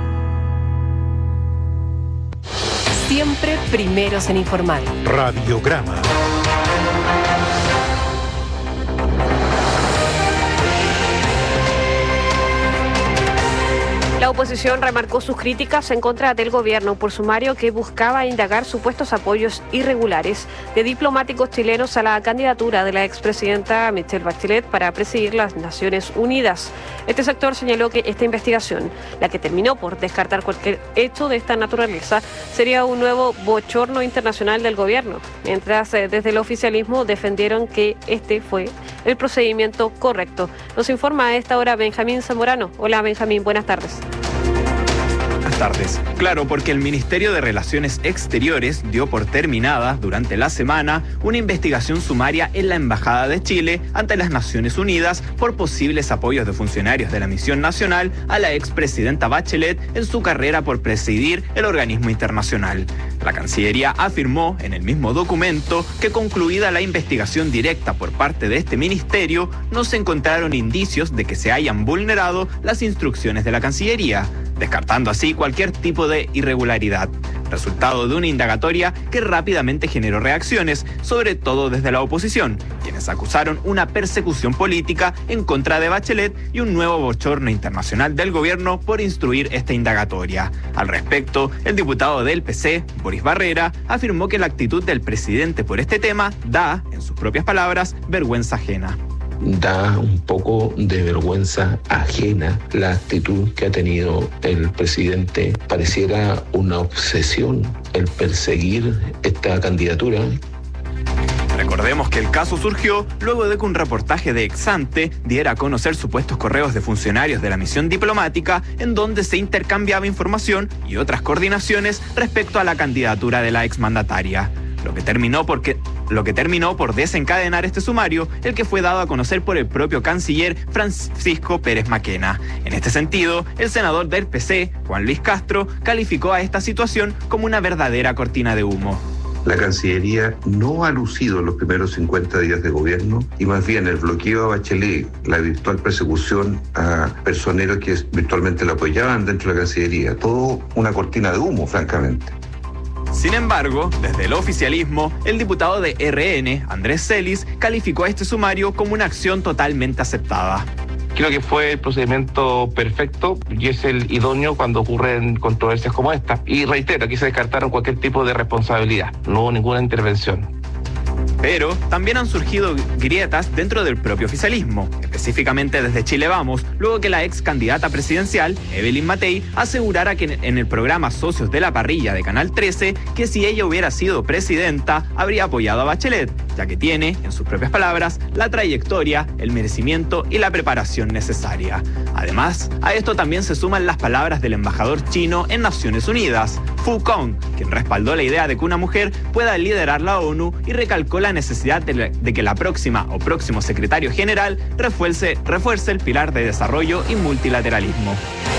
Siempre primeros en informar. Radiograma. La oposición remarcó sus críticas en contra del gobierno por sumario que buscaba indagar supuestos apoyos irregulares de diplomáticos chilenos a la candidatura de la expresidenta Michelle Bachelet para presidir las Naciones Unidas. Este sector señaló que esta investigación, la que terminó por descartar cualquier hecho de esta naturaleza, sería un nuevo bochorno internacional del gobierno, mientras desde el oficialismo defendieron que este fue el procedimiento correcto. Nos informa a esta hora Benjamín Zamorano. Hola Benjamín, buenas tardes. Buenas tardes. Claro, porque el Ministerio de Relaciones Exteriores dio por terminada durante la semana una investigación sumaria en la Embajada de Chile ante las Naciones Unidas por posibles apoyos de funcionarios de la misión nacional a la expresidenta Bachelet en su carrera por presidir el organismo internacional. La Cancillería afirmó en el mismo documento que concluida la investigación directa por parte de este ministerio, no se encontraron indicios de que se hayan vulnerado las instrucciones de la Cancillería, descartando así cualquier tipo de irregularidad. Resultado de una indagatoria que rápidamente generó reacciones, sobre todo desde la oposición, quienes acusaron una persecución política en contra de Bachelet y un nuevo bochorno internacional del gobierno por instruir esta indagatoria. Al respecto, el diputado del PC, Boris Barrera, afirmó que la actitud del presidente por este tema da, en sus propias palabras, vergüenza ajena. Da un poco de vergüenza ajena la actitud que ha tenido el presidente. Pareciera una obsesión el perseguir esta candidatura. Recordemos que el caso surgió luego de que un reportaje de Exante diera a conocer supuestos correos de funcionarios de la misión diplomática en donde se intercambiaba información y otras coordinaciones respecto a la candidatura de la exmandataria. Lo que terminó por desencadenar este sumario, el que fue dado a conocer por el propio canciller Francisco Pérez Maquena. En este sentido, el senador del PC, Juan Luis Castro, calificó a esta situación como una verdadera cortina de humo. La Cancillería no ha lucido en los primeros 50 días de gobierno y más bien el bloqueo a Bachelet, la virtual persecución a personeros que virtualmente la apoyaban dentro de la Cancillería. Todo una cortina de humo, francamente. Sin embargo, desde el oficialismo, el diputado de RN, Andrés Celis, calificó a este sumario como una acción totalmente aceptada. Creo que fue el procedimiento perfecto y es el idóneo cuando ocurren controversias como esta. Y reitero, aquí se descartaron cualquier tipo de responsabilidad, no hubo ninguna intervención. Pero también han surgido grietas dentro del propio oficialismo, específicamente desde Chile Vamos, luego que la ex candidata presidencial, Evelyn Matei, asegurara que en el programa Socios de la Parrilla de Canal 13, que si ella hubiera sido presidenta, habría apoyado a Bachelet, ya que tiene, en sus propias palabras, la trayectoria, el merecimiento y la preparación necesaria. Además, a esto también se suman las palabras del embajador chino en Naciones Unidas, Fu Kong, quien respaldó la idea de que una mujer pueda liderar la ONU y recalcó la necesidad de que la próxima o próximo secretario general refuerce el pilar de desarrollo y multilateralismo.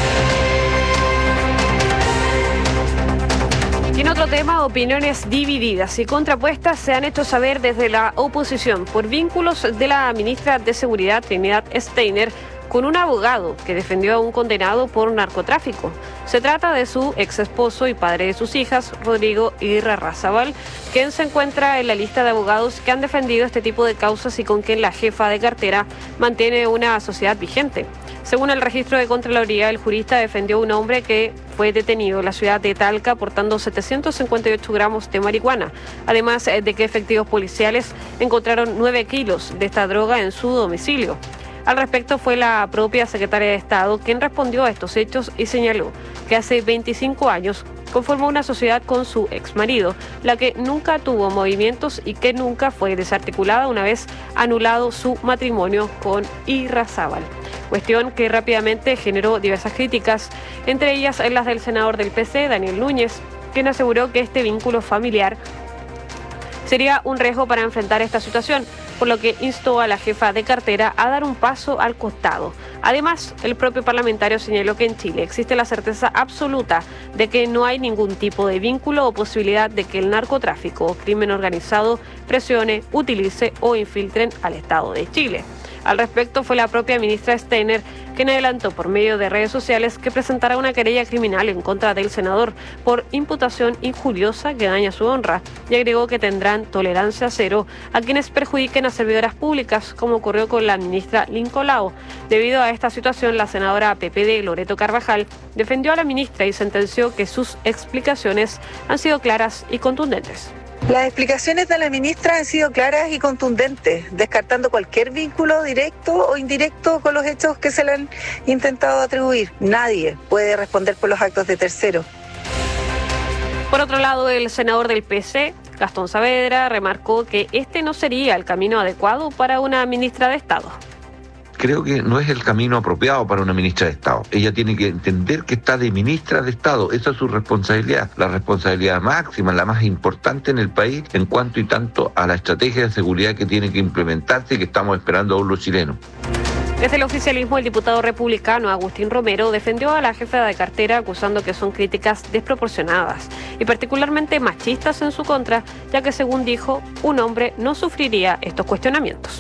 Y en otro tema, opiniones divididas y contrapuestas se han hecho saber desde la oposición por vínculos de la ministra de Seguridad, Trinidad Steiner, con un abogado que defendió a un condenado por narcotráfico. Se trata de su ex esposo y padre de sus hijas, Rodrigo Irarrázaval, quien se encuentra en la lista de abogados que han defendido este tipo de causas y con quien la jefa de cartera mantiene una sociedad vigente. Según el registro de Contraloría, el jurista defendió a un hombre que fue detenido en la ciudad de Talca portando 758 gramos de marihuana, además de que efectivos policiales encontraron 9 kilos de esta droga en su domicilio. Al respecto, fue la propia secretaria de Estado quien respondió a estos hechos y señaló que hace 25 años conformó una sociedad con su exmarido, la que nunca tuvo movimientos y que nunca fue desarticulada una vez anulado su matrimonio con Irarrázaval. Cuestión que rápidamente generó diversas críticas, entre ellas las del senador del PC, Daniel Núñez, quien aseguró que este vínculo familiar sería un riesgo para enfrentar esta situación, por lo que instó a la jefa de cartera a dar un paso al costado. Además, el propio parlamentario señaló que en Chile existe la certeza absoluta de que no hay ningún tipo de vínculo o posibilidad de que el narcotráfico o crimen organizado presione, utilice o infiltren al Estado de Chile. Al respecto, fue la propia ministra Steiner quien adelantó por medio de redes sociales que presentará una querella criminal en contra del senador por imputación injuriosa que daña su honra, y agregó que tendrán tolerancia cero a quienes perjudiquen a servidoras públicas, como ocurrió con la ministra Lincolao. Debido a esta situación, la senadora PPD, Loreto Carvajal, defendió a la ministra y sentenció que sus explicaciones han sido claras y contundentes. Las explicaciones de la ministra han sido claras y contundentes, descartando cualquier vínculo directo o indirecto con los hechos que se le han intentado atribuir. Nadie puede responder por los actos de terceros. Por otro lado, el senador del PC, Gastón Saavedra, remarcó que este no sería el camino adecuado para una ministra de Estado. Creo que no es el camino apropiado para una ministra de Estado. Ella tiene que entender que está de ministra de Estado. Esa es su responsabilidad, la responsabilidad máxima, la más importante en el país en cuanto y tanto a la estrategia de seguridad que tiene que implementarse y que estamos esperando aún los chilenos. Desde el oficialismo, el diputado republicano Agustín Romero defendió a la jefa de cartera acusando que son críticas desproporcionadas y particularmente machistas en su contra, ya que según dijo, un hombre no sufriría estos cuestionamientos.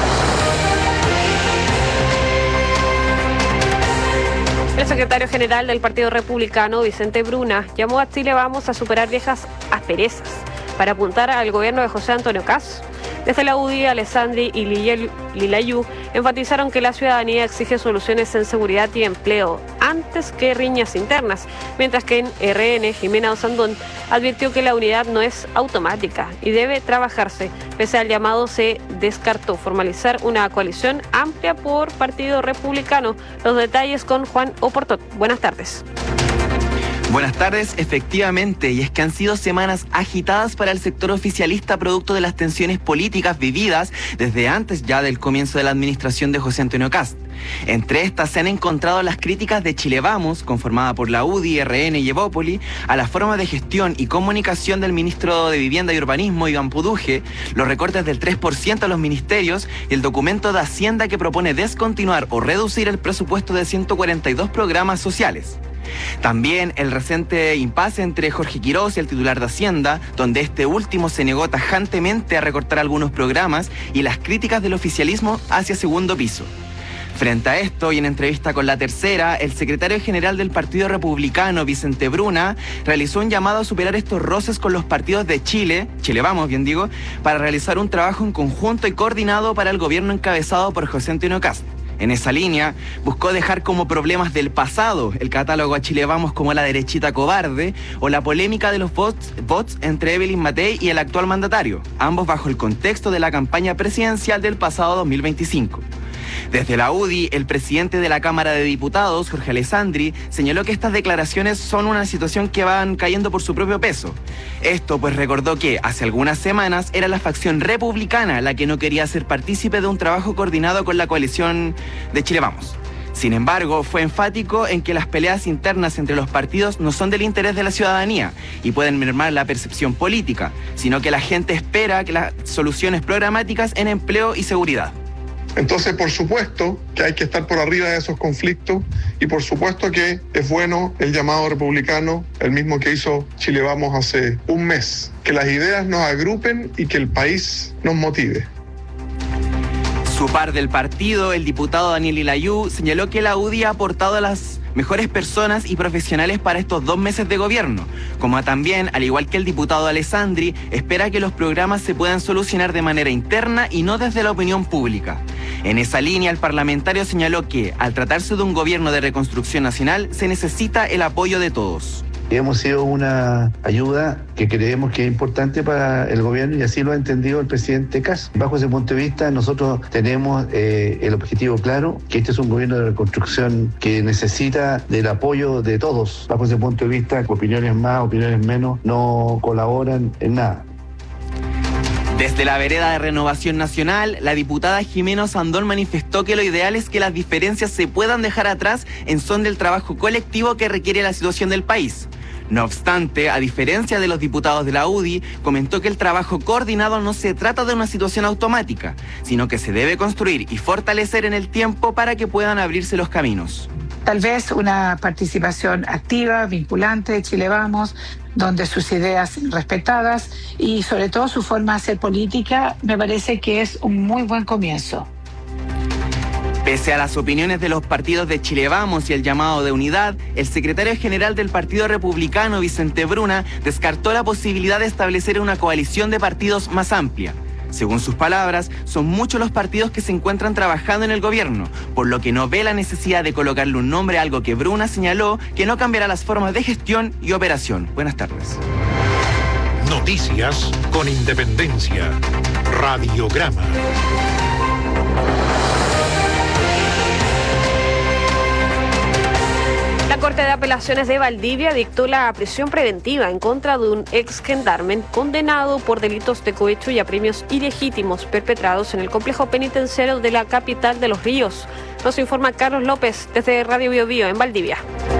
El secretario general del Partido Republicano, Vicente Bruna, llamó a Chile Vamos a superar viejas asperezas para apuntar al gobierno de José Antonio Kast. Desde la UDI, Alessandri y Lilayú enfatizaron que la ciudadanía exige soluciones en seguridad y empleo antes que riñas internas, mientras que en RN, Jimena Osandón advirtió que la unidad no es automática y debe trabajarse. Pese al llamado, se descartó formalizar una coalición amplia por Partido Republicano. Los detalles con Juan Oportot. Buenas tardes. Buenas tardes, efectivamente, y es que han sido semanas agitadas para el sector oficialista producto de las tensiones políticas vividas desde antes ya del comienzo de la administración de José Antonio Kast. Entre estas se han encontrado las críticas de Chile Vamos, conformada por la UDI, RN y Evópoli, a la forma de gestión y comunicación del ministro de Vivienda y Urbanismo, Iván Puduje, los recortes del 3% a los ministerios y el documento de Hacienda que propone descontinuar o reducir el presupuesto de 142 programas sociales. También el reciente impasse entre Jorge Quirós y el titular de Hacienda, donde este último se negó tajantemente a recortar algunos programas, y las críticas del oficialismo hacia Segundo Piso. Frente a esto, y en entrevista con La Tercera, el secretario general del Partido Republicano, Vicente Bruna, realizó un llamado a superar estos roces con los partidos de Chile Vamos, bien digo, para realizar un trabajo en conjunto y coordinado para el gobierno encabezado por José Antonio Kast. En esa línea, buscó dejar como problemas del pasado el catálogo a Chile Vamos como la derechita cobarde o la polémica de los bots entre Evelyn Matei y el actual mandatario, ambos bajo el contexto de la campaña presidencial del pasado 2025. Desde la UDI, el presidente de la Cámara de Diputados, Jorge Alessandri, señaló que estas declaraciones son una situación que van cayendo por su propio peso. Esto pues recordó que hace algunas semanas era la facción republicana la que no quería ser partícipe de un trabajo coordinado con la coalición de Chile Vamos. Sin embargo, fue enfático en que las peleas internas entre los partidos no son del interés de la ciudadanía y pueden mermar la percepción política, sino que la gente espera que las soluciones programáticas en empleo y seguridad. Entonces, por supuesto que hay que estar por arriba de esos conflictos y por supuesto que es bueno el llamado republicano, el mismo que hizo Chile Vamos hace un mes, que las ideas nos agrupen y que el país nos motive. Su par del partido, el diputado Daniel Ilayú, señaló que la UDI ha aportado a las mejores personas y profesionales para estos 2 meses de gobierno, como también, al igual que el diputado Alessandri, espera que los programas se puedan solucionar de manera interna y no desde la opinión pública. En esa línea, el parlamentario señaló que, al tratarse de un gobierno de reconstrucción nacional, se necesita el apoyo de todos. Hemos sido una ayuda que creemos que es importante para el gobierno y así lo ha entendido el presidente Kast. Bajo ese punto de vista, nosotros tenemos el objetivo claro, que este es un gobierno de reconstrucción que necesita del apoyo de todos. Bajo ese punto de vista, opiniones más, opiniones menos, no colaboran en nada. Desde la vereda de Renovación Nacional, la diputada Jimena Sandón manifestó que lo ideal es que las diferencias se puedan dejar atrás en son del trabajo colectivo que requiere la situación del país. No obstante, a diferencia de los diputados de la UDI, comentó que el trabajo coordinado no se trata de una situación automática, sino que se debe construir y fortalecer en el tiempo para que puedan abrirse los caminos. Tal vez una participación activa, vinculante de Chile Vamos, donde sus ideas sean respetadas y sobre todo su forma de hacer política, me parece que es un muy buen comienzo. Pese a las opiniones de los partidos de Chile Vamos y el llamado de unidad, el secretario general del Partido Republicano, Vicente Bruna, descartó la posibilidad de establecer una coalición de partidos más amplia. Según sus palabras, son muchos los partidos que se encuentran trabajando en el gobierno, por lo que no ve la necesidad de colocarle un nombre a algo que Bruna señaló que no cambiará las formas de gestión y operación. Buenas tardes. Noticias con independencia. Radiograma. La Corte de Apelaciones de Valdivia dictó la prisión preventiva en contra de un ex gendarme condenado por delitos de cohecho y apremios ilegítimos perpetrados en el complejo penitenciario de la capital de Los Ríos. Nos informa Carlos López desde Radio Bio Bio en Valdivia.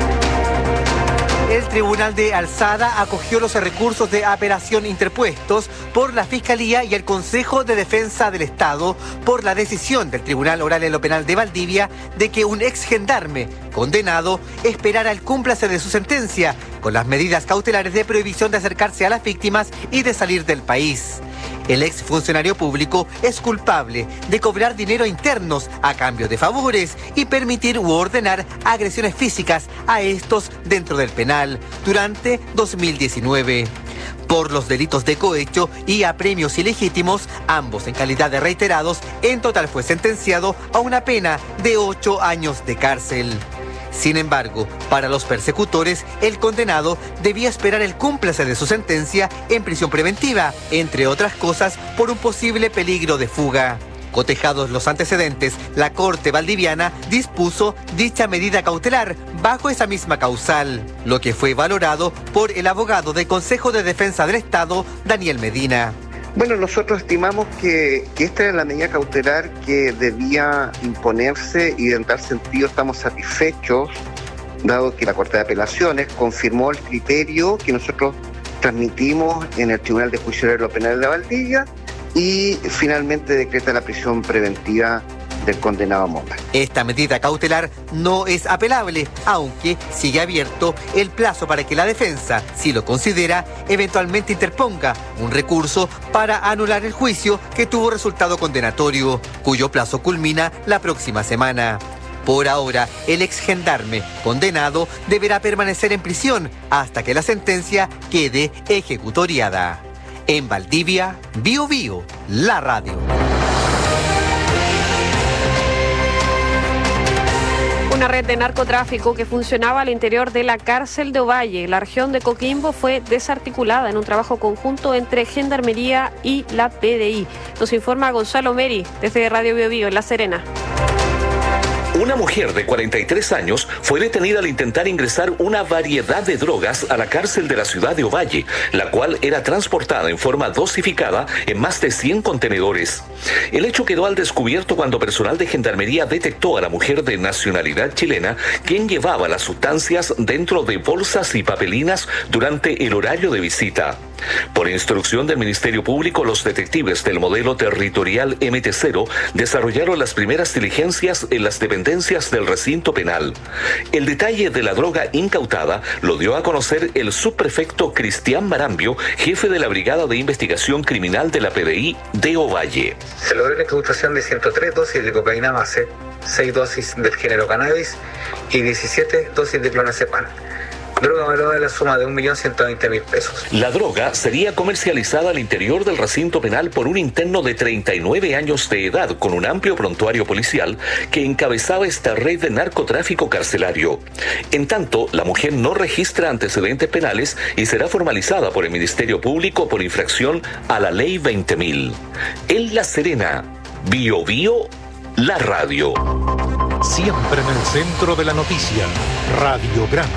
El Tribunal de Alzada acogió los recursos de apelación interpuestos por la Fiscalía y el Consejo de Defensa del Estado por la decisión del Tribunal Oral en lo Penal de Valdivia de que un ex gendarme condenado esperara el cúmplice de su sentencia con las medidas cautelares de prohibición de acercarse a las víctimas y de salir del país. El ex funcionario público es culpable de cobrar dinero a internos a cambio de favores y permitir u ordenar agresiones físicas a estos dentro del penal durante 2019. Por los delitos de cohecho y apremios ilegítimos, ambos en calidad de reiterados, en total fue sentenciado a una pena de 8 años de cárcel. Sin embargo, para los persecutores, el condenado debía esperar el cúmplice de su sentencia en prisión preventiva, entre otras cosas, por un posible peligro de fuga. Cotejados los antecedentes, la Corte valdiviana dispuso dicha medida cautelar bajo esa misma causal, lo que fue valorado por el abogado del Consejo de Defensa del Estado, Daniel Medina. Bueno, nosotros estimamos que esta era la medida cautelar que debía imponerse y en tal sentido estamos satisfechos, dado que la Corte de Apelaciones confirmó el criterio que nosotros transmitimos en el Tribunal de Juicio Oral Penal de Valdivia y finalmente decreta la prisión preventiva del condenado Mota. Esta medida cautelar no es apelable, aunque sigue abierto el plazo para que la defensa, si lo considera, eventualmente interponga un recurso para anular el juicio que tuvo resultado condenatorio, cuyo plazo culmina la próxima semana. Por ahora, el ex gendarme condenado deberá permanecer en prisión hasta que la sentencia quede ejecutoriada. En Valdivia, Bio Bio, la radio. Una red de narcotráfico que funcionaba al interior de la cárcel de Ovalle, la región de Coquimbo, fue desarticulada en un trabajo conjunto entre Gendarmería y la PDI. Nos informa Gonzalo Meri desde Radio Bio Bio en La Serena. Una mujer de 43 años fue detenida al intentar ingresar una variedad de drogas a la cárcel de la ciudad de Ovalle, la cual era transportada en forma dosificada en más de 100 contenedores. El hecho quedó al descubierto cuando personal de gendarmería detectó a la mujer de nacionalidad chilena, quien llevaba las sustancias dentro de bolsas y papelinas durante el horario de visita. Por instrucción del Ministerio Público, los detectives del modelo territorial MT0 desarrollaron las primeras diligencias en las dependencias del recinto penal. El detalle de la droga incautada lo dio a conocer el subprefecto Cristian Marambio, jefe de la Brigada de Investigación Criminal de la PDI de Ovalle. Se logró la incautación de 103 dosis de cocaína base, 6 dosis del género cannabis y 17 dosis de clonazepam. Droga valorada en la suma de 1.120.000 pesos. La droga sería comercializada al interior del recinto penal por un interno de 39 años de edad con un amplio prontuario policial que encabezaba esta red de narcotráfico carcelario. En tanto, la mujer no registra antecedentes penales y será formalizada por el Ministerio Público por infracción a la Ley 20.000. En La Serena, Bio Bio, la radio. Siempre en el centro de la noticia, Radiograma.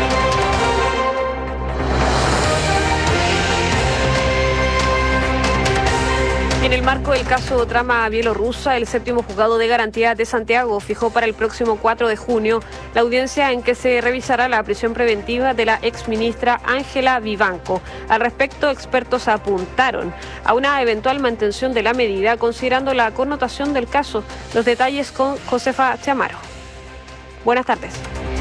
En el marco del caso trama bielorrusa, el séptimo juzgado de garantía de Santiago fijó para el próximo 4 de junio la audiencia en que se revisará la prisión preventiva de la exministra Ángela Vivanco. Al respecto, expertos apuntaron a una eventual mantención de la medida considerando la connotación del caso. Los detalles con Josefa Chamaro. Buenas tardes.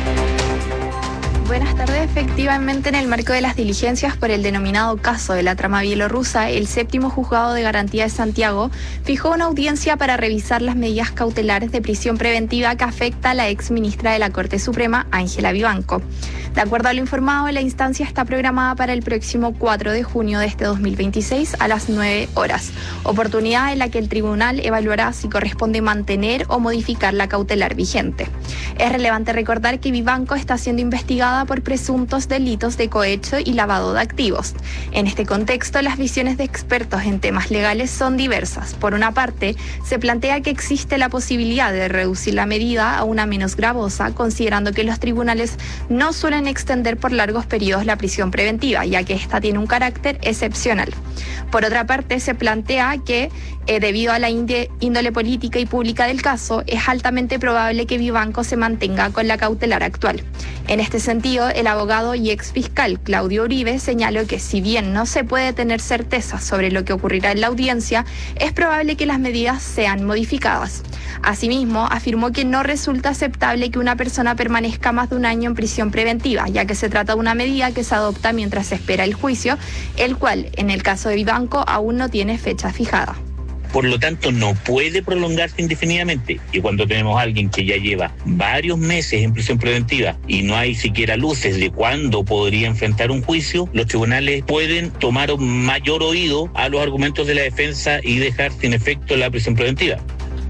Buenas tardes. Efectivamente, en el marco de las diligencias por el denominado caso de la trama bielorrusa, el séptimo juzgado de garantía de Santiago fijó una audiencia para revisar las medidas cautelares de prisión preventiva que afecta a la ex ministra de la Corte Suprema, Ángela Vivanco. De acuerdo a lo informado, la instancia está programada para el próximo 4 de junio de este 2026 a las 9 horas, oportunidad en la que el tribunal evaluará si corresponde mantener o modificar la cautelar vigente. Es relevante recordar que Vivanco está siendo investigada por presuntos delitos de cohecho y lavado de activos. En este contexto, las visiones de expertos en temas legales son diversas. Por una parte, se plantea que existe la posibilidad de reducir la medida a una menos gravosa, considerando que los tribunales no suelen extender por largos periodos la prisión preventiva, ya que esta tiene un carácter excepcional. Por otra parte, se plantea que, debido a la índole política y pública del caso, es altamente probable que Vivanco se mantenga con la cautelar actual. En este sentido, el abogado y exfiscal Claudio Uribe señaló que si bien no se puede tener certeza sobre lo que ocurrirá en la audiencia, es probable que las medidas sean modificadas. Asimismo, afirmó que no resulta aceptable que una persona permanezca más de un año en prisión preventiva, ya que se trata de una medida que se adopta mientras se espera el juicio, el cual, en el caso de Vivanco, aún no tiene fecha fijada. Por lo tanto, no puede prolongarse indefinidamente. Y cuando tenemos a alguien que ya lleva varios meses en prisión preventiva y no hay siquiera luces de cuándo podría enfrentar un juicio, los tribunales pueden tomar un mayor oído a los argumentos de la defensa y dejar sin efecto la prisión preventiva.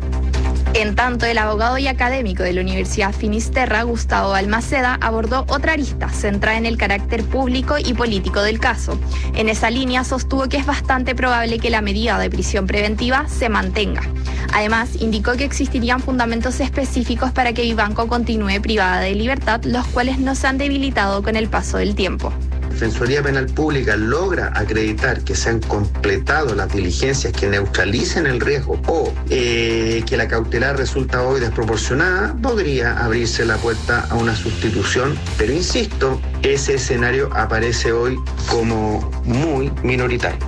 En tanto, el abogado y académico de la Universidad Finisterra, Gustavo Balmaceda, abordó otra arista centrada en el carácter público y político del caso. En esa línea sostuvo que es bastante probable que la medida de prisión preventiva se mantenga. Además, indicó que existirían fundamentos específicos para que Vivanco continúe privada de libertad, los cuales no se han debilitado con el paso del tiempo. La Defensoría Penal Pública logra acreditar que se han completado las diligencias que neutralicen el riesgo o que la cautelar resulta hoy desproporcionada, podría abrirse la puerta a una sustitución, pero insisto, ese escenario aparece hoy como muy minoritario.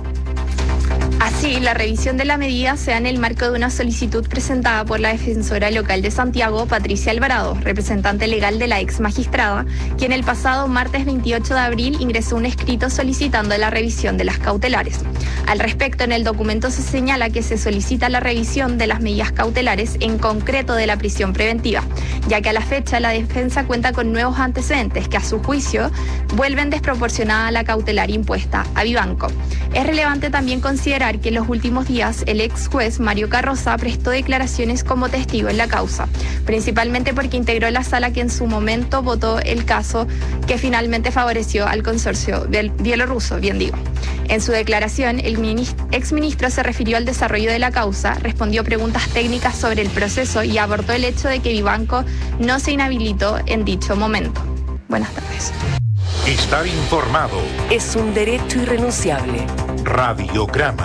Así, la revisión de la medida se da en el marco de una solicitud presentada por la defensora local de Santiago, Patricia Alvarado, representante legal de la ex magistrada, quien el pasado martes 28 de abril ingresó un escrito solicitando la revisión de las cautelares. Al respecto, en el documento se señala que se solicita la revisión de las medidas cautelares, en concreto de la prisión preventiva, ya que a la fecha la defensa cuenta con nuevos antecedentes que, a su juicio, vuelven desproporcionada la cautelar impuesta a Vivanco. Es relevante también considerar que en los últimos días el ex juez Mario Carroza prestó declaraciones como testigo en la causa, principalmente porque integró la sala que en su momento votó el caso que finalmente favoreció al consorcio bielorruso, bien digo. En su declaración, el exministro se refirió al desarrollo de la causa, respondió preguntas técnicas sobre el proceso y abordó el hecho de que Vivanco no se inhabilitó en dicho momento. Buenas tardes. Estar informado es un derecho irrenunciable. Radiograma.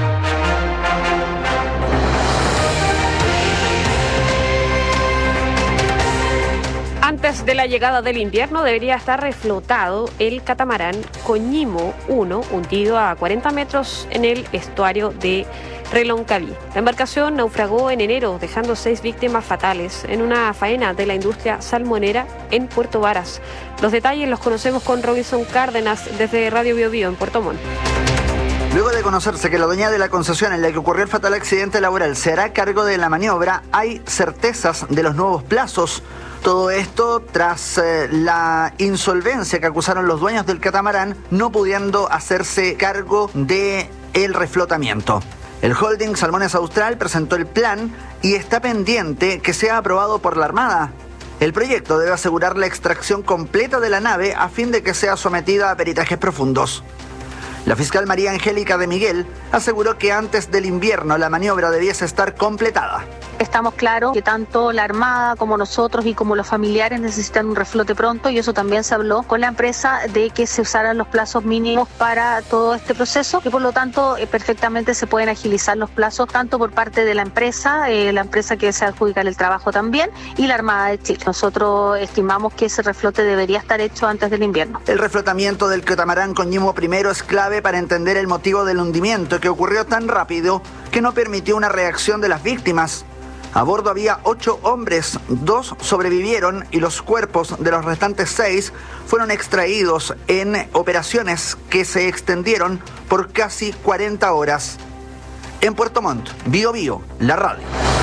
Antes de la llegada del invierno debería estar reflotado el catamarán Coñimo 1, hundido a 40 metros en el estuario de Reloncaví. La embarcación naufragó en enero, dejando 6 víctimas fatales en una faena de la industria salmonera en Puerto Varas. Los detalles los conocemos con Robinson Cárdenas desde Radio Bio Bio en Puerto Montt. Luego de conocerse que la dueña de la concesión en la que ocurrió el fatal accidente laboral se hará cargo de la maniobra, hay certezas de los nuevos plazos. Todo esto tras la insolvencia que acusaron los dueños del catamarán, no pudiendo hacerse cargo del reflotamiento. El holding Salmones Austral presentó el plan y está pendiente que sea aprobado por la Armada. El proyecto debe asegurar la extracción completa de la nave a fin de que sea sometida a peritajes profundos. La fiscal María Angélica de Miguel aseguró que antes del invierno la maniobra debiese estar completada. Estamos claros que tanto la Armada como nosotros y como los familiares necesitan un reflote pronto, y eso también se habló con la empresa de que se usaran los plazos mínimos para todo este proceso, que por lo tanto perfectamente se pueden agilizar los plazos tanto por parte de la empresa que se adjudica el trabajo también, y la Armada de Chile. Nosotros estimamos que ese reflote debería estar hecho antes del invierno. El reflotamiento del catamarán Coñimo I es clave para entender el motivo del hundimiento, que ocurrió tan rápido que no permitió una reacción de las víctimas. A bordo había 8 hombres, 2 sobrevivieron y los cuerpos de los restantes 6 fueron extraídos en operaciones que se extendieron por casi 40 horas. En Puerto Montt, Bio Bio, la radio.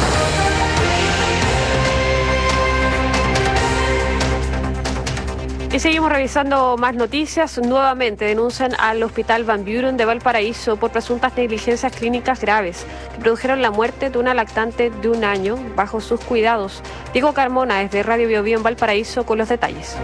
Y seguimos revisando más noticias. Nuevamente denuncian al Hospital Van Buren de Valparaíso por presuntas negligencias clínicas graves que produjeron la muerte de una lactante de 1 año bajo sus cuidados. Diego Carmona desde Radio Bio Bio en Valparaíso con los detalles.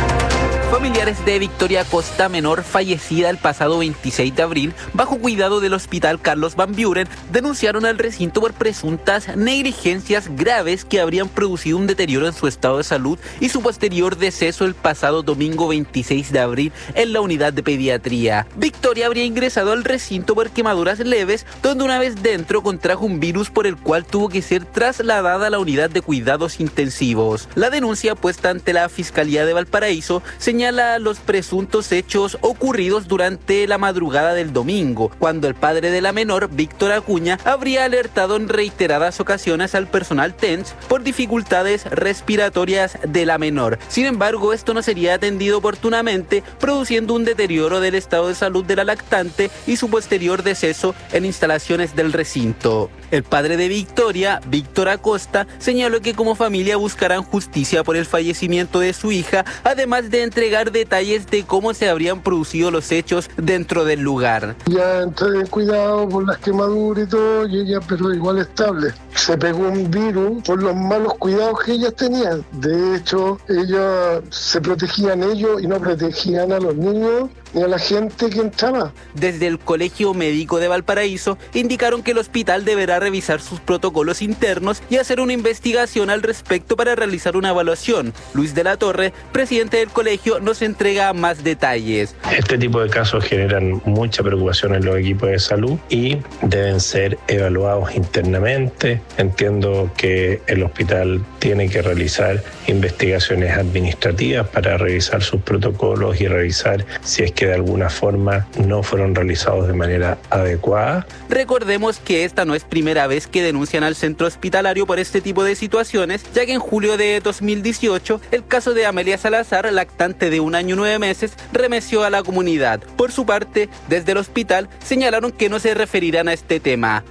Familiares de Victoria Acosta, menor fallecida el pasado 26 de abril, bajo cuidado del Hospital Carlos Van Buren, denunciaron al recinto por presuntas negligencias graves que habrían producido un deterioro en su estado de salud y su posterior deceso el pasado domingo 26 de abril en la unidad de pediatría. Victoria habría ingresado al recinto por quemaduras leves, donde una vez dentro contrajo un virus por el cual tuvo que ser trasladada a la unidad de cuidados intensivos. La denuncia puesta ante la Fiscalía de Valparaíso señala los presuntos hechos ocurridos durante la madrugada del domingo, cuando el padre de la menor, Víctor Acuña, habría alertado en reiteradas ocasiones al personal TENS por dificultades respiratorias de la menor. Sin embargo, esto no sería atendido oportunamente, produciendo un deterioro del estado de salud de la lactante y su posterior deceso en instalaciones del recinto. El padre de Victoria, Víctor Acosta, señaló que como familia buscarán justicia por el fallecimiento de su hija, además de entregar detalles de cómo se habrían producido los hechos dentro del lugar. Ya entré en cuidado por las quemaduras y todo, y ella pero igual estable. Se pegó un virus por los malos cuidados que ellas tenían. De hecho, ellos se protegían ellos y no protegían a los niños ni a la gente que entraba. Desde el Colegio Médico de Valparaíso indicaron que el hospital deberá revisar sus protocolos internos y hacer una investigación al respecto para realizar una evaluación. Luis de la Torre, presidente del colegio, nos entrega más detalles. Este tipo de casos generan mucha preocupación en los equipos de salud y deben ser evaluados internamente. Entiendo que el hospital tiene que realizar investigaciones administrativas para revisar sus protocolos y revisar si es que de alguna forma no fueron realizados de manera adecuada. Recordemos que esta no es primera vez que denuncian al centro hospitalario por este tipo de situaciones, ya que en julio de 2018 el caso de Amelia Salazar, lactante de 1 año y 9 meses, remeció a la comunidad. Por su parte, desde el hospital señalaron que no se referirán a este tema.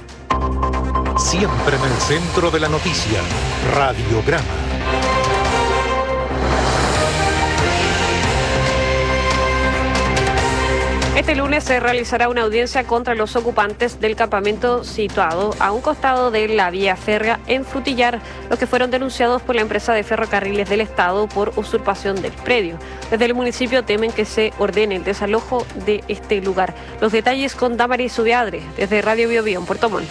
Siempre en el centro de la noticia, Radiograma. Este lunes se realizará una audiencia contra los ocupantes del campamento situado a un costado de la vía férrea en Frutillar, los que fueron denunciados por la empresa de ferrocarriles del Estado por usurpación del predio. Desde el municipio temen que se ordene el desalojo de este lugar. Los detalles con Damaris Subiadre, desde Radio Bio Bio en Puerto Montt.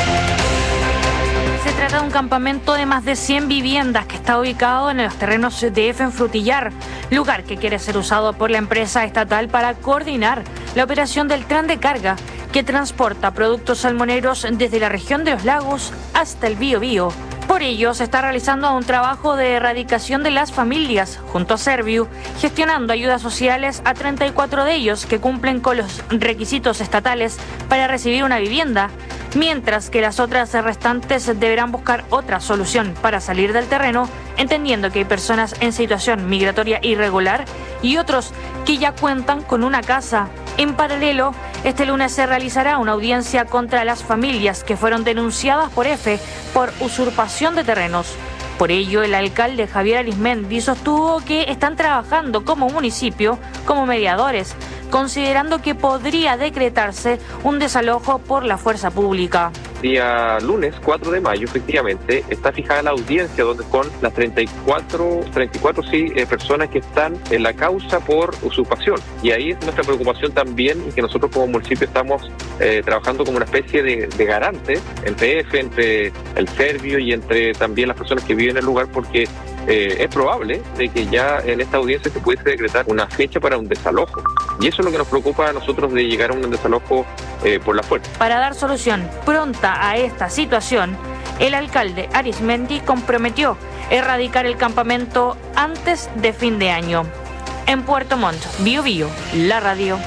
Se trata de un campamento de más de 100 viviendas que está ubicado en los terrenos CTF en Frutillar, lugar que quiere ser usado por la empresa estatal para coordinar la operación del tren de carga que transporta productos salmoneros desde la región de los lagos hasta el Biobío. Por ello, se está realizando un trabajo de erradicación de las familias junto a Serviu, gestionando ayudas sociales a 34 de ellos que cumplen con los requisitos estatales para recibir una vivienda, mientras que las otras restantes deberán buscar otra solución para salir del terreno, entendiendo que hay personas en situación migratoria irregular y otros que ya cuentan con una casa. En paralelo, este lunes se realizará una audiencia contra las familias que fueron denunciadas por EFE por usurpación de terrenos. Por ello, el alcalde Javier Arismendi sostuvo que están trabajando como municipio, como mediadores, considerando que podría decretarse un desalojo por la fuerza pública. Día lunes 4 de mayo, efectivamente, está fijada la audiencia donde con las 34 personas que están en la causa por usurpación. Y ahí es nuestra preocupación también, que nosotros como municipio estamos trabajando como una especie de garante entre EFE, entre el Servio y entre también las personas que viven en el lugar, porque es probable de que ya en esta audiencia se pudiese decretar una fecha para un desalojo. Y eso es lo que nos preocupa a nosotros, de llegar a un desalojo por la fuerza. Para dar solución pronta a esta situación, el alcalde Arismendi comprometió erradicar el campamento antes de fin de año. En Puerto Montt, Bio Bio, la radio.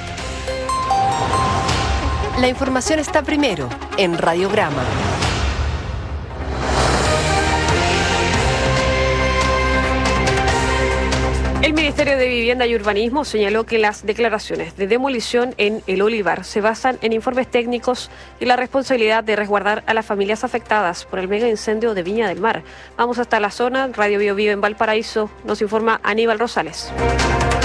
La información está primero en Radiograma. El Ministerio de Vivienda y Urbanismo señaló que las declaraciones de demolición en El Olivar se basan en informes técnicos y la responsabilidad de resguardar a las familias afectadas por el mega incendio de Viña del Mar. Vamos hasta la zona. Radio Bio Bio en Valparaíso, nos informa Aníbal Rosales.